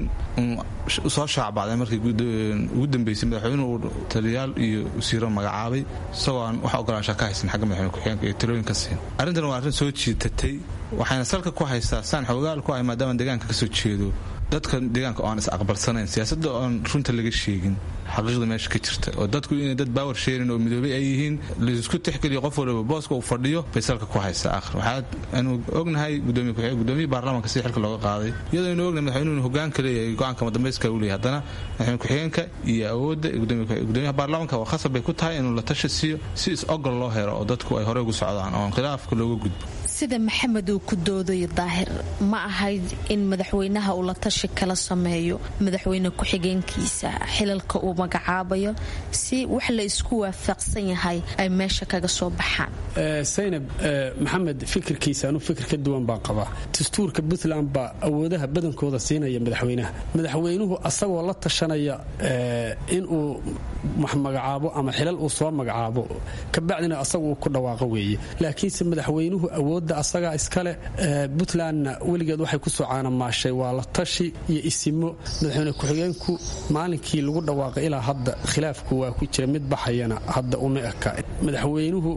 P: soo shaacbacday markii ugu dambeysay madaxweynuhu taliyaal iyo wasiiro magacaabay isagoo aan wax ogolaansha ka haysan xagga madaxweyne ku-xigeenka iyo talooyinka siin. arrintan waa arrin soo jiitatay waxayna salka ku haysaa saan xoogaal ku ahay maadaama deegaanka ka soo jeedo dadka deegaanka oo aan is aqbalsanayn siyaasadda oon runta laga sheegin xaqiiqda meesha ka jirta oo dadku inay dad power sharing oo midoobay ay yihiin laisku tixgeliyo qof walba booska uu fadhiyo bay salka ku haysaa aakhir waxaanu ognahay gudoomiye baarlamaanka si xilka looga qaaday iyadoo aynu ognahay madaxweynuhu hogaanka leeyahay go-aanka madambayska uu leeyahay haddana madaxweyne ku-xigeenka iyo awoodda gudoomiyaha baarlamaanka waa khasab bay ku tahay inuu la tashi siiyo si is-ogol loo helo oo dadku ay horey ugu socdaan oo khilaafka looga gudbo
N: sida maxamed uu ku doodayo daahir ma ahayd in madaxweynaha uu la tashi kala sameeyo madaxweyne ku-xigeenkiisa xilalka uu magacaabayo si wax la isku waafaqsan yahay ay meesha kaga soo baxaan
O: saynab maxamed fikirkiisa anuu fikir ka duwan baan qabaa dastuurka puntland baa awoodaha badankooda siinaya madaxweynuhu asagoo la tashanaya inuu magacaabo ama xilal uu soo magacaabo kabacdina asagu uu ku dhawaaqo weeye laakiinse madaxweynuhu awoodda asagaa iskale puntlandna weligeed waxay kusoo caanamaashay waa la tashi iyo isimo madaxweyne ku-xigeenku maalinkii lagu dhawaaqay ilaa hadda khilaafku waa ku jira mid baxayana hadda uma eka madaxweynuhu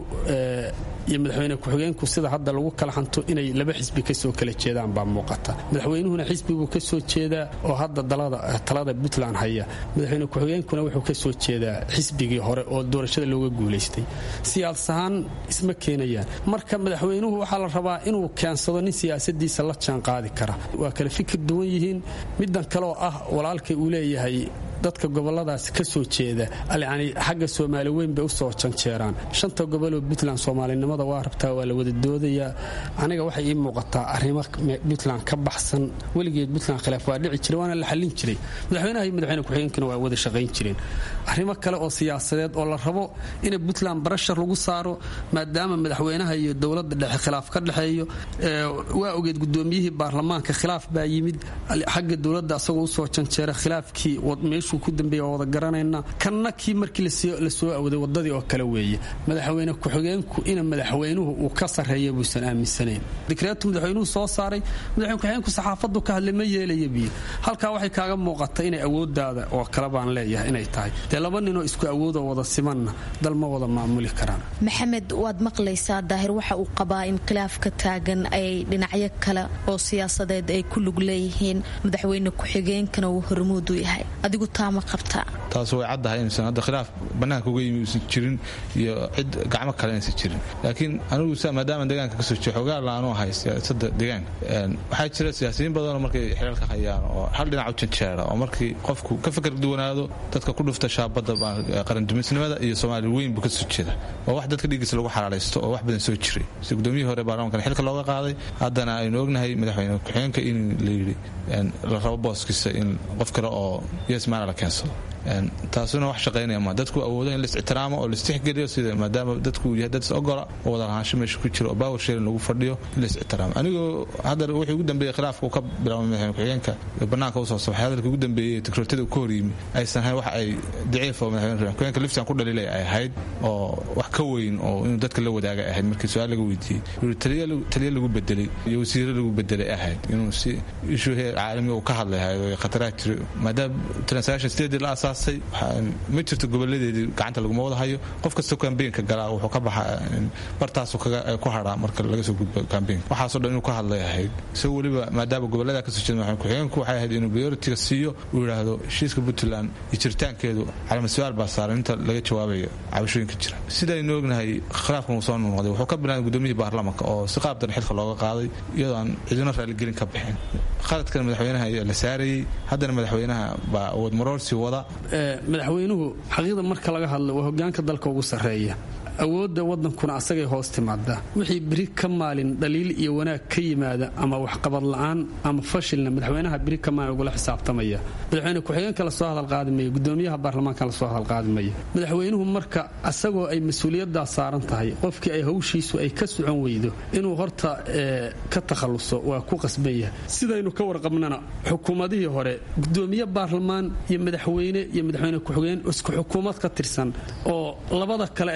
O: iyo madaxweyne ku-xigeenku sida hadda lagu kala hanto inay laba xisbi kasoo kala jeedaan baa muuqata madaxweynuhuna xisbibuu kasoo jeedaa oo hadda talada puntland haya madaxweyne ku-xigeenkuna wuxuu kasoo jeedaa xisbigii hore oo doorashada looga guulaystay siyaasad ahaan isma keenayaan marka madaxweynuhu waxaa la rabaa inuu keensado nin siyaasadiisa la jaan qaadi kara waa kala fikir duwan yihiin midan kaleoo ah walaalkay uu leeyahay dadka goboladaas ka soo jeeda yani xagga soomaali weyn bay usoo janjeeraan shanta goboloo puntland soomaalinimada waa rabtaa waa la wada doodayaa aniga waxay ii muuqataa arrimo puntland ka baxsan weligeed puntland khilaaf waa dhici jiray waana la xallin jiray madaxweynaha iyo madaxweyne ku-xigeenkana waa wada shaqayn jireen arrimo kale oo siyaasadeed oo la rabo in puntland barashar lagu saaro maadaama madaxweynaha iyo dowladda dhexe khilaaf ka dhexeeyo waa ogeed gudoomiyihii baarlamaanka khilaaf baa yimid xagga dowladda asagoo usoo janjeera khilaafkii meeshuu ku dambeeya oo wada garanayna kanna kii markii la soo awday wadadii oo kale weeye madaxweyne ku-xigeenku ina madaxweynuhu uu ka sarreeya buusan aaminsanayn dikreetu madaxweynuhu soo saaray madaxweyne ku-xigeenku saxaafadu ka hadlay ma yeelaya biyo halkaa waxay kaaga muuqata inay awoodaada oo kale baan leeyahay inay tahay dee laba ninoo isku awoodoo wada simanna dal ma wada maamuli karaan
N: maxamed waad maqlaysaa daahir waxa uu qabaa in khilaafka taagan ay dhinacyo kale oo siyaasadeed ay ku lug leeyihiin madaxweyne ku-xigeenkana uu hormuud u yahay adigu taama qabtaa
P: taas way caddahay inaysan hadda khilaaf bannaanka uga yimi uusan jirin iyo cid gacmo kale inaysan jirin laakiin anigu maadaama deegaanka kasoo jeedo xogaa la-aanuu ahay siyaasadda deegaanka waxaa jira siyaasiyiin badanoo markay xilaalka hayaan oo hal dhinac u janjeera oo markii qofku ka fikir duwanaado dadka ku dhufta shaabadda qarandumisnimada iyo soomaali weyn buu kasoo jeeda oo wax dadka dhiiggiisa lagu xalaalaysto oo wax badan soo jiray si gudoomiyihii hore baarlamaankan xilka looga qaaday haddana aynu ognahay madaxweyne ku-xigeenka in la yidhi la rabo booskiisa in qof kale oo yesmaana la keensado taasuna wax shaqaynaya ma dadku awoodo in laisixtiraamo oo laistixgeliyo sida maadaama dadku yahay dad is-ogola oo wada lahaansho meesha ku jiro oo power sharing lagu fadhiyo in laisixtiraamo anigoo hadda wixii ugu dambeeyey khilaafka uu ka bilaabay madaxweyne ku-xigeenka bannaanka usoo sabxay hadalkii ugu dambeeyey tikroortada uu ka hor yimi aysan ahayn wax ay daciif oo madaxweyne ku-xigeenka liftan ku dhaliilay ay ahayd oo wax ka weyn oo inuu dadka la wadaaga ahayd markii su-aal laga weydiiyey taliya lagu bedelay iyo wasiiro lagu bedelay ahayd inuu si ishu heer caalamiga uu ka hadlayahay oo khataraa jiro maadaama transaction state la asaasay ma jirto goboladeedii gacanta laguma wada hayo qof kastoo kambeynka galaa wuxuu ka baxaa bartaasu ku hadhaa marka laga soo gudbo kambeynka waxaasoo dhan inuu ka hadlay ahayd isagoo weliba maadaama gobolada kasoo jeeda madaxweyne ku-xigeenku waxay ahayd inuu prioritiga siiyo uu yidhaahdo heshiiska puntland iyo jiritaankeedu calama su-aal baa saaran inta laga jawaabayo cabashooyinka jira sidaynu ognahay khilaafkan uu soo noqday wuxuu ka bilaabay gudoomiyihii baarlamaanka oo si qaabdan xilka looga qaaday iyadoo aan cidino raaligelin ka bixin khaladkan madaxweynaha ayaa la saarayey haddana madaxweynaha baa awood maroorsi wada
O: madaxweynuhu xaqiiqda marka laga hadlo waa hogaanka dalka ugu sarreeya awoodda wadankuna asagay hoos timaada wixii beri ka maalin dhaliil iyo wanaag ka yimaada ama waxqabad la'aan ama fashilna madaxweynaha beri ka maalin ugula xisaabtamaya madaxweyne ku-xigeenka lasoo hadalqaadi maya gudoomiyaha baarlamaanka lasoo hadalqaadi maya madaxweynuhu marka asagoo ay mas-uuliyaddaa saaran tahay qofkii ay hawshiisu ay ka socon weydo inuu horta ka takhalluso waa ku qasbaya sidaynu ka warqabnana xukuumadihii hore gudoomiye baarlamaan iyo madaxweyne ku-xigeen isku xukuumad ka tirsan oo labada kale ay hal nin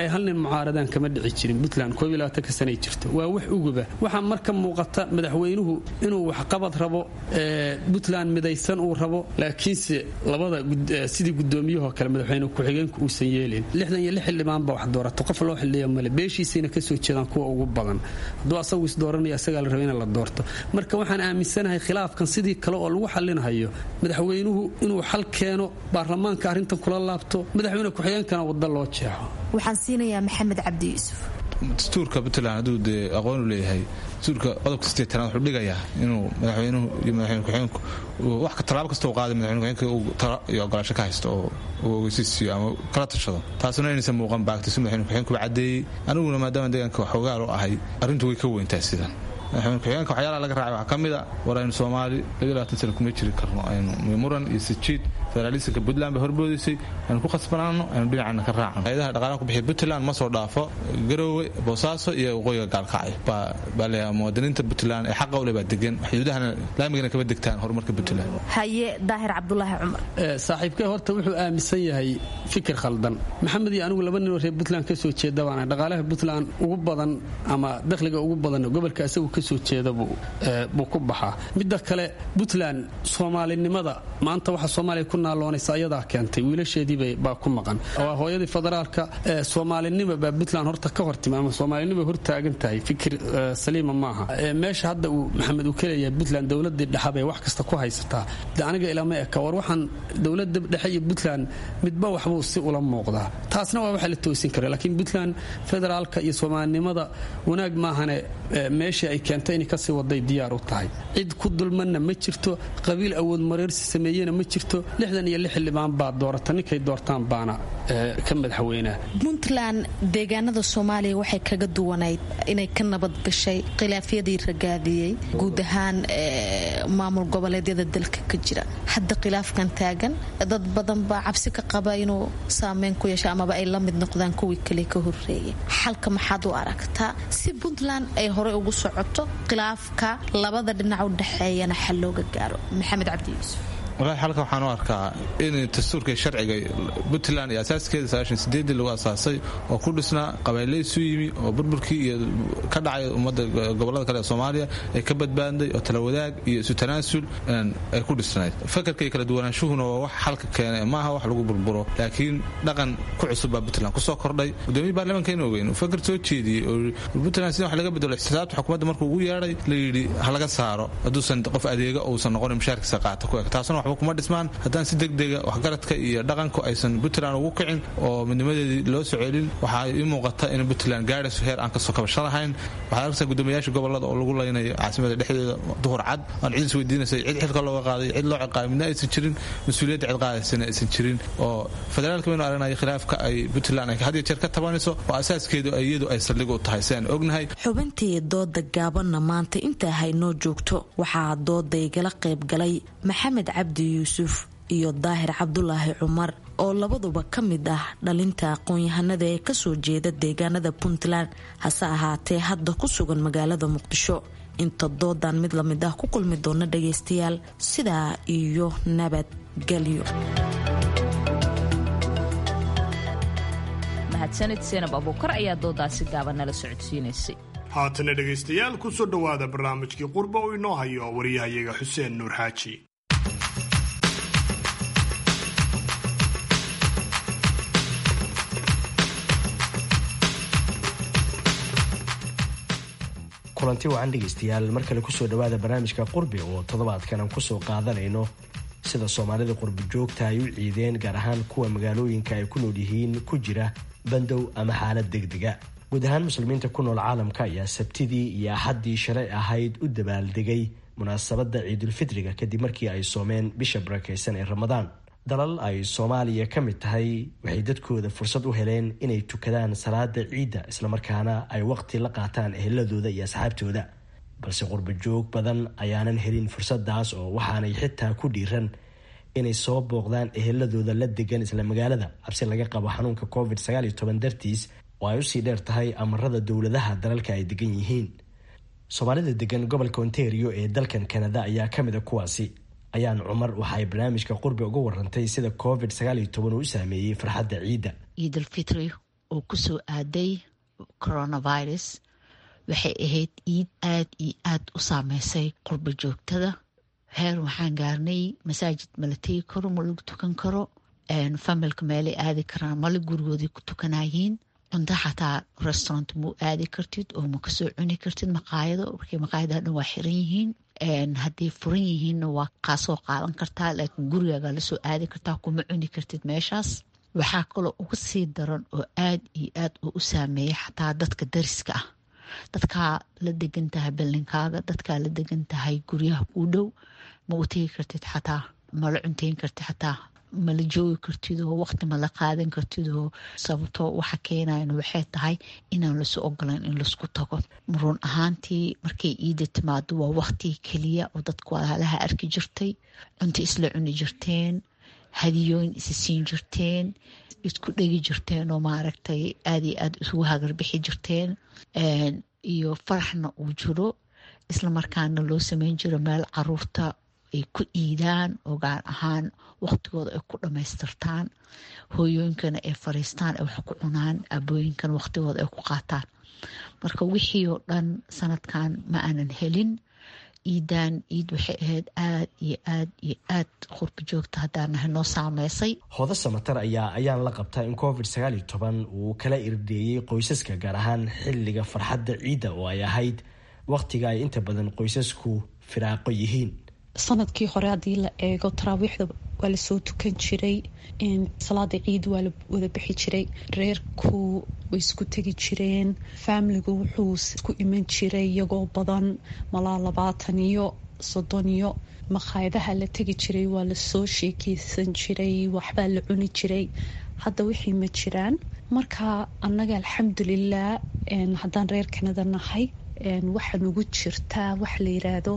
O: mucaaradaan kama dhici jirin puntland 22 sanay jirto waa wax uguba waxaa marka muuqata madaxweynuhu inuu waxqabad rabo puntland midaysan uu rabo laakiinse labada sidii gudoomiyahoo kale madaxweyne ku-xigeenku uusan yeelin 66 xildhibaan baa wax doorato qof loo xildhiyo male beeshiisayna kasoo jeedaan kuwa ugu badan hadduu asagu isdooranaya asagaa la raba in la doorto marka waxaan aaminsanahay khilaafkan sidii kale oo lagu xalinayo madaxweynuhu inuu xal keeno baarlamaanka arrintan kula laabto madaxweyne ku-xigeenkana wadda loo jeexo
N: waxaan siinayaa maxamed cabdi yuusuf
P: dastuurka puntland hadduu dee aqoon u leeyahay dastuurka qodobka 8 wuxuu dhigayaa inuu madaxweynuhu iyo madaxweyne ku-xigeenku wax tallaabo kasta uu qaaday madaxweyne ku-xigeenka uu talo iyo ogolaasho ka haysto oo uu ogeysiisiyo ama kala tashado taasuna inaysan muuqan baagtisu madaxweyne ku-xigeenku caddeeyey aniguna maadaama deegaanka waxoogaal u ahay arrintu way ka weyntahay sidan madaxweyne ku-xigeenka waxyaalaha laga raacay waxaa ka mid a war aynu soomaali 20 sano kuma jiri karno aynu muran iyo sijiid federaalisanka puntland bay horboodisay aynu ku khasbanaano aynu dhinacana ka raacno hayadaha dhaqaalaha ku bixiya puntland ma soo dhaafo garoowe boosaaso iyo waqooyiga gaalkacay baa leeyahay muwaadiniinta puntland ee xaqa u leh baa degan xuduudahana laamigana kama degtaan horumarka puntland
N: haye daahir cabdulaahi cumar
O: saaxiibkay horta wuxuu aaminsan yahay fikir khaldan maxamed iyo anigu laba nin oo reer puntland ka soo jeeda baana dhaqaalaha puntland ugu badan ama dakhliga ugu badan gobolka isagu ka soo jeeda buu ku baxaa midda kale puntland soomaalinimada maanta waxa soomaaliya ku naaloonaysa ayadaa keentay wiilasheedii baa ku maqan waa hooyadii federaalka soomaalinimo baa puntland horta ka hortimi ama soomaalinimo hortaagan tahay fikir saliima maaha meesha hadda uu maxamed uu kaleeyahay puntland dowladii dhexe bay wax kasta ku haysataa de aniga ilama eka war waxaan dowladda dhexe iyo puntland midba waxbuu si ula muuqdaa taasna waa waxa la toosin kara laakiin puntland federaalka iyo soomaalinimada wanaag maahane meeshii ay keentay inay kasii waday diyaar u tahay cid ku dulmanna ma jirto qabiil awood mareersi sameeyena ma jirto 66 xildhibaan baa doorata ninkay doortaan baana ka madaxweynaha
N: puntland deegaanada soomaaliya waxay kaga duwanayd inay ka nabad gashay khilaafyadii ragaadiyey guud ahaan maamul goboleedyada dalka ka jira hadda khilaafkan taagan dad badan baa cabsi ka qaba inuu saameyn ku yeesho amaba ay la mid noqdaan kuwii kale ka horreeyay xalka maxaad u aragtaa si puntland ay hore ugu socoto khilaafka labada dhinac u dhaxeeyana xal looga gaaro maxamed cabdi yuusuf
P: walahi halka waxaan u arkaa in dastuurka sharciga puntland iyo asaaskeeda 98 lagu asaasay oo ku dhisnaa qabayley isu yimi oo burburkii iyo ka dhacay ummadda gobolada kale ee Soomaaliya ay ka badbaaday oo tala wadaag iyo isu tanaasul ay ku dhisnayd fakarka iyo kala duwanaanshuhuna waa wax xalka keenay maaha wax lagu burburo laakiin dhaqan ku cusub baa puntland ku soo kordhay gudoomiyaha baarlamaanka inuu ogeyn fakar soo jeediyay oo puntland si wax laga bedelo xisaabta xukuumadda markuu ugu yeeray la yiri ha laga saaro haduusan qof adeega oo san noqon mushaarkiisa qaata ku taasna kuma dhismaan haddaan si degdega waxgaradka iyo dhaqanku aysan puntland ugu kicin oo midnimadeedii loo soo celin waxaa ii muuqata in puntland gaadhayso heer aan kasoo kabasho lahayn waxaa arkaysaa gudoomiyaasha gobolada oo lagu laynayo caasimada dhexdeeda duhur cad aan cid isweydiinaysay cid xilka looga qaaday cid loo ciqaabay midna aysan jirin mas-uuliyadda cid qaadaysana aysan jirin oo federaalka baynu aragnay khilaafka ay puntland ay had iyo jeer ka tabanayso oo asaaskeedu iyadu ay saldhig u tahay si aan ognahay
N: xubintii dooda gaabanna maanta intaa haynoo joogto waxaa dooda igala qayb galay maxamed cabdi yuusuf iyo daahir cabdulaahi cumar oo labaduba ka mid ah dhalinta aqoon-yahanada ee kasoo jeeda deegaanada puntland hase ahaatee hadda ku sugan magaalada muqdisho inta doodan mid lamid ah ku kulmi doona dhagaystayaal sidaa iyo nabadgelyo
A: mahadsanid seenab abuukar ayaa doodaasi gaaban nala socodsiinaysay
B: haatana dhegaystayaal kusoo dhowaada barnaamijkii qurba uu inoo hayo wariyahayaga xuseen nuur xaaji
Q: kulanti wacan dhegaystayaal mar kale kusoo dhowaada barnaamijka qurbi oo toddobaadkan aan kusoo qaadanayno sida soomaalida qurbi joogta ay u ciideen gaar ahaan kuwa magaalooyinka ay ku nool yihiin ku jira bandow ama xaalad degdega guud ahaan muslimiinta ku nool caalamka ayaa sabtidii iyo axaddii shalay ahayd u dabaaldegay munaasabadda ciidulfitriga kadib markii ay soomeen bisha barakaysan ee ramadaan dalal ay soomaaliya ka mid tahay waxay dadkooda fursad u heleen inay tukadaan salaada ciidda islamarkaana ay waqti la qaataan eheladooda iyo asxaabtooda balse qurbo joog badan ayaanan helin fursadaas oo waxaanay xitaa ku dhiiran inay soo booqdaan eheladooda la degan isla magaalada cabsi laga qabo xanuunka covid-19 dartiis oo ay usii dheer tahay amarada dowladaha dalalka ay degan yihiin soomaalida degan gobolka ontario ee dalkan Canada ayaa ka mid a kuwaasi ayaan cumar waxa ay barnaamijka qurbi uga warantay sida covid-19 uu saameeyey farxadda ciidda
R: ciidulfitri oo kusoo aaday coronavirus waxay ahayd ciid aad iyo aad u saameysay qurba joogtada. heer waxaan gaarnay masaajid mala tegi karo, ma lagu tukan karo, familka meelay aadi karaan mala gurigoodii ku tukanayiin. cunto xataa restaurant muu aadi kartid oo ma kasoo cuni kartid maqaayado, markii maqaayadaha dhan waa xiran yihiin. hadday furan yihiinna waa kaasoo qaadan kartaa, laakiin gurigaaga lasoo aadi kartaa, kuma cuni kartid meeshaas. waxaa kaloo uga sii daran oo aad iyo aad u saameeyay xataa dadka dariska ah. dadkaa la degan tahay ballinkaaga, dadkaa la degan tahay guryaha kuu dhow, ma u tegi kartid xataa, mala cunteyn kartid xataa, mala joogi kartid oo waqti mala qaadan kartid oo sababtoo waxa keenayan waxay tahay inaan lasu ogolan in laisku tago. run ahaantii markay ciida timaado waa waqti keliya oo dadku walaalaha arki jirtay, cunto isla cuni jirteen, hadiyooyin isi siin jirteen, isku dhegi jirteen oo maaragtay aad iyo aad isugu hagarbixi jirteen, iyo faraxna uu jiro. isla markaana loo sameyn jiro meel caruurta ay ku iidaan oo gaar ahaan waqtigooda ay ku dhamaystirtaan, hooyooyinkana ay fariistaan ay wax ku cunaan, abooyinkana waqtigooda ay ku qaataan. marka wixii oo dhan sanadkan ma aanan helin. ciidan ciid waxay ahayd aad iyo aad iyo aad qurba joogta haddaanahay noo saameysay.
Q: Hoodo Samatar ayaan la qabtaa in COVID-19 uu kala irdeeyey qoysaska, gaar ahaan xilliga farxadda ciidda oo ay ahayd waqtiga ay inta badan qoysasku firaaqo yihiin.
S: sanadkii hore haddii la eego taraawiixda waa lasoo tukan jiray, salaada ciid waa la wada bixi jiray, reerku way isku tegi jireen, faamiligu wuxuu isku iman jiray iyagoo badan, malaa 20 iyo 30 iyo maqaayadaha la tegi jiray, waa lasoo sheekeysan jiray, waxbaa la cuni jiray. hadda wixii ma jiraan. marka annaga alxamdulilah haddaan reer Kanada nahay waxaa nugu jirtaa wax la yiraahdo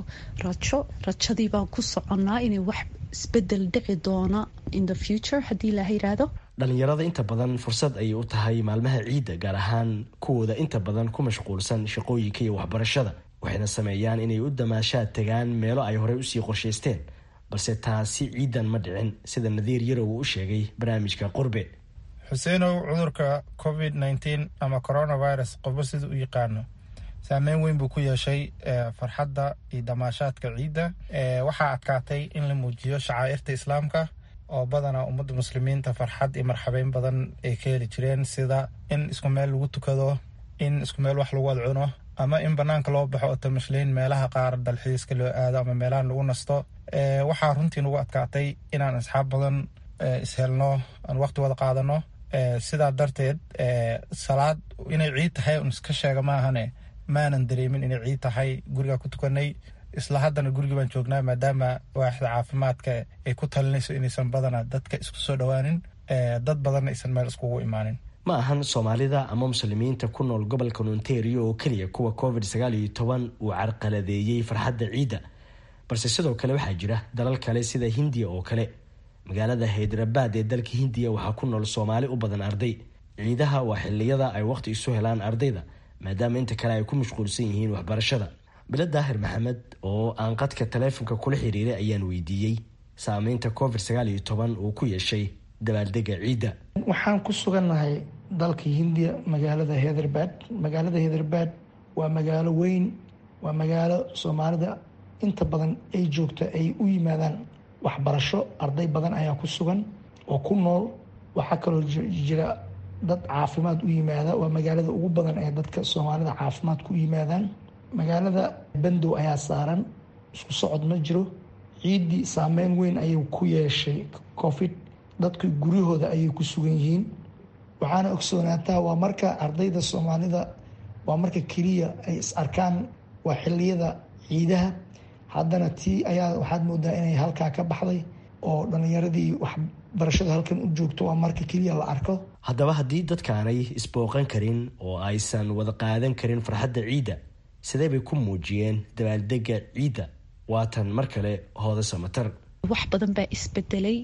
S: rajadii baan ku soconnaa inay wax isbedel dhici doona in the future haddii la yiraahdo.
Q: dhalinyarada inta badan fursad ayay u tahay maalmaha ciidda, gaar ahaan kuwooda inta badan ku mashquulsan shaqooyinka iyo waxbarashada. waxayna sameeyaan inay u damaashaad tagaan meelo ay horey usii qorshaysteen, balse taasi ciidan ma dhicin, sida Nadiir Yarow uu u sheegay barnaamijka Qurbe.
T: xuseenow, cudurka COVID-19 ama coronavirus qofba sida u yaqaano saameyn weyn buu ku yeeshay farxadda iyo damaashaadka ciidda. waxaa adkaatay in la muujiyo shacaa'irta islaamka oo badanaa ummadda muslimiinta farxad iyo marxabeyn badan ay ka heli jireen, sida in isku meel lagu tukado, in isku meel wax lagu wada cuno, ama in banaanka loo baxo oo tamashleyn meelaha qaar dalxiiska loo aado ama meelaha lagu nasto. waxaa runtii nagu adkaatay inaan asxaab badan ishelno, aan waqti wada qaadano. sidaa darteed salaad inay ciid tahay un iska sheega maahane maanan dareemin inay ciid tahay. gurigaa ku tukanay, isla haddana gurigii baan joognaa, maadaama waaxda caafimaadka ay ku talinayso inaysan badana dadka isku soo dhowaanin, dad badanna aysan meel iskugu imaanin.
Q: ma ahan Soomaalida ama muslimiinta ku nool gobolka Ontario oo keliya kuwa COVID-19 uu carqaladeeyey farxadda ciidda, balse sidoo kale waxaa jira dalal kale sida Hindiya oo kale. magaalada Hyderabad ee dalka Hindiya waxaa ku nool Soomaali u badan arday. ciidaha waa xilliyada ay waqti isu helaan ardayda, maadaama inta kale ay ku mashquulsan yihiin waxbarashada. Bilad Daahir Maxamed oo aan qadka taleefanka kula xiriiray ayaan weydiiyey saameynta COVID-19 uu ku yeeshay dabaaldega ciidda.
U: waxaan ku sugannahay dalka Hindiya, magaalada Hyderabad. magaalada Hyderabad waa magaalo weyn, waa magaalo Soomaalida inta badan ay joogto ay u yimaadaan waxbarasho. arday badan ayaa ku sugan oo ku nool. waxaa kaloo jira dad caafimaad u yimaada. waa magaalada ugu badan ee dadka Soomaalida caafimaad ku yimaadaan. magaalada bandow ayaa saaran, isku socod ma jiro. ciiddii saameyn weyn ayuu ku yeeshay COVID. dadku guryahooda ayay ku sugan yihiin. waxaana ogsoonaataa waa marka ardayda Soomaalida waa marka keliya ay is arkaan, waa xilliyada ciidaha. haddana tii ayaa waxaad moodaa inay halkaa ka baxday oo dhalinyaradii waxbarashada halkan u joogto waa marka keliya la arko.
Q: haddaba haddii dadkaanay isbooqan karin oo aysan wada qaadan karin farxadda ciidda, sidee bay ku muujiyeen dabaaldega ciidda? waatan mar kale Hoodo Samatar.
S: wax badan baa isbedelay.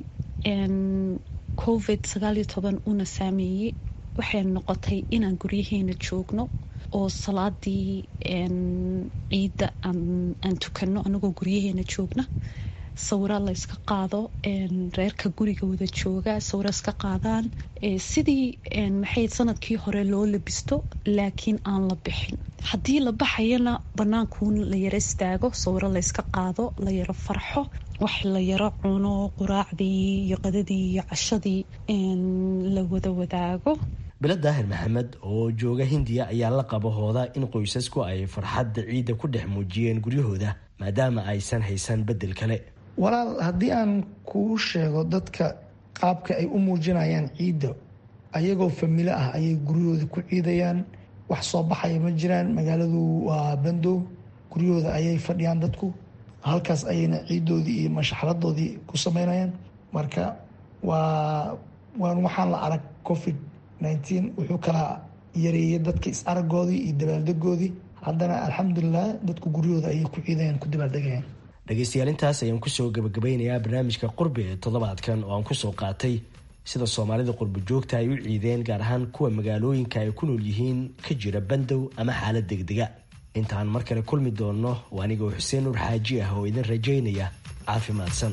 S: COVID-19 una saameeyey. waxay noqotay inaan guryaheena joogno oo salaadii ciidda aan tukano anagoo guryaheena joogna. sawiro layska qaado, reerka guriga wada jooga sawiro iska qaadaan, sidii maxay sanadkii hore loo labisto laakiin aan la bixin. haddii la baxayana banaankuun la yaro istaago, sawiro layska qaado, la yaro farxo, wax la yaro cuno, quraacdii iyo qadadii iyo cashadii la wada wadaago.
Q: bilo daahir maxamed oo jooga hindiya ayaa la qabahooda in qoysasku ay farxadda ciidda ku dhex muujiyeen guryahooda maadaama aysan haysan bedel kale.
U: walaal haddii aan kuu sheego dadka qaabka ay u muujinayaan ciidda, ayagoo familo ah ayay guryahooda ku ciidayaan, wax soo baxaya ma jiraan, magaaladu waa bandow, guryahooda ayay fadhiyaan dadku, halkaas ayayna ciiddoodii iyo mashxaladoodii ku sameynayaan. marka waan waxaan la arag covid-19 wuxuu kala yareeyay dadka is-aragoodii iyo dabaaldegoodii. haddana alxamdulilah dadku guryahooda ayay ku ciidayaan, ku dabaaldegayaan.
Q: dhegaystayaal, intaas ayaan kusoo gabagabeynayaa barnaamijka qurbi ee toddobaadkan oo aan kusoo qaatay sida soomaalida qurbi joogta ay u ciideen, gaar ahaan kuwa magaalooyinka ay ku nool yihiin ka jira bandow ama xaalad degdega. intaan mar kale kulmi doonno waa anigoo xuseen nuur xaaji ah oo idin rajaynaya caafimaadsan.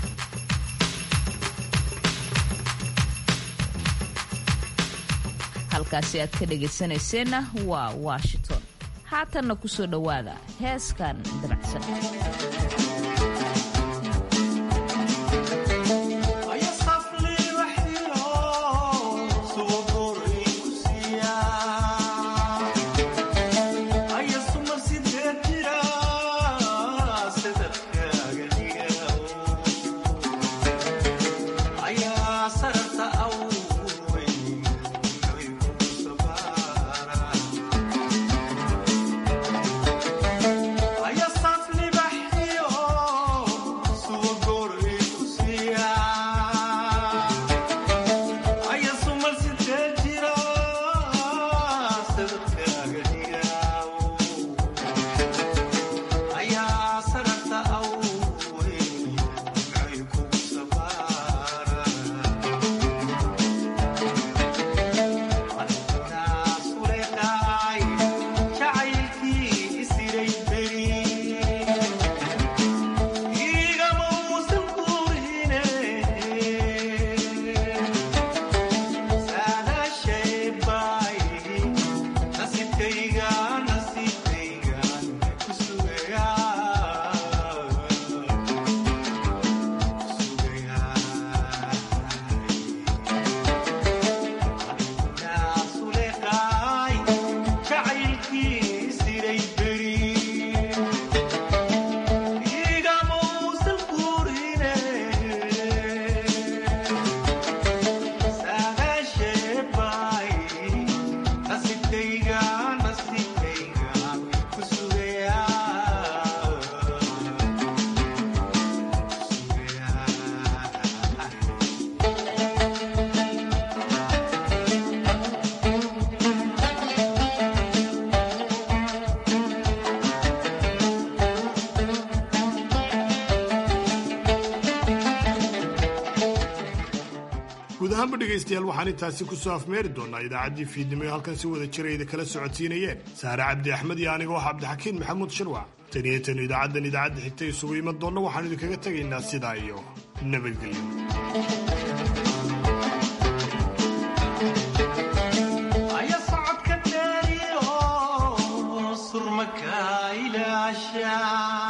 A: halkaasi aad ka dhegaysanayseena waa Washington. haatanna ku soo dhowaada heeskan dabacsan.
B: guud ahaanba dhegaystayaal waxaan intaasi ku soo afmeeri doonaa idaacaddii fiidnimo ee halkan si wada jirayda kala socodsiinayeen saare cabdi axmed iyo anigoo ah cabdixakiin maxamuud shirwac. tan iyo tan idaacaddan idaacadda xigta isugu iman doonna waxaan idinkaga tegaynaa sidaa iyo nabadgelyo.
F: socodka dheeriyo surmaka ilaasha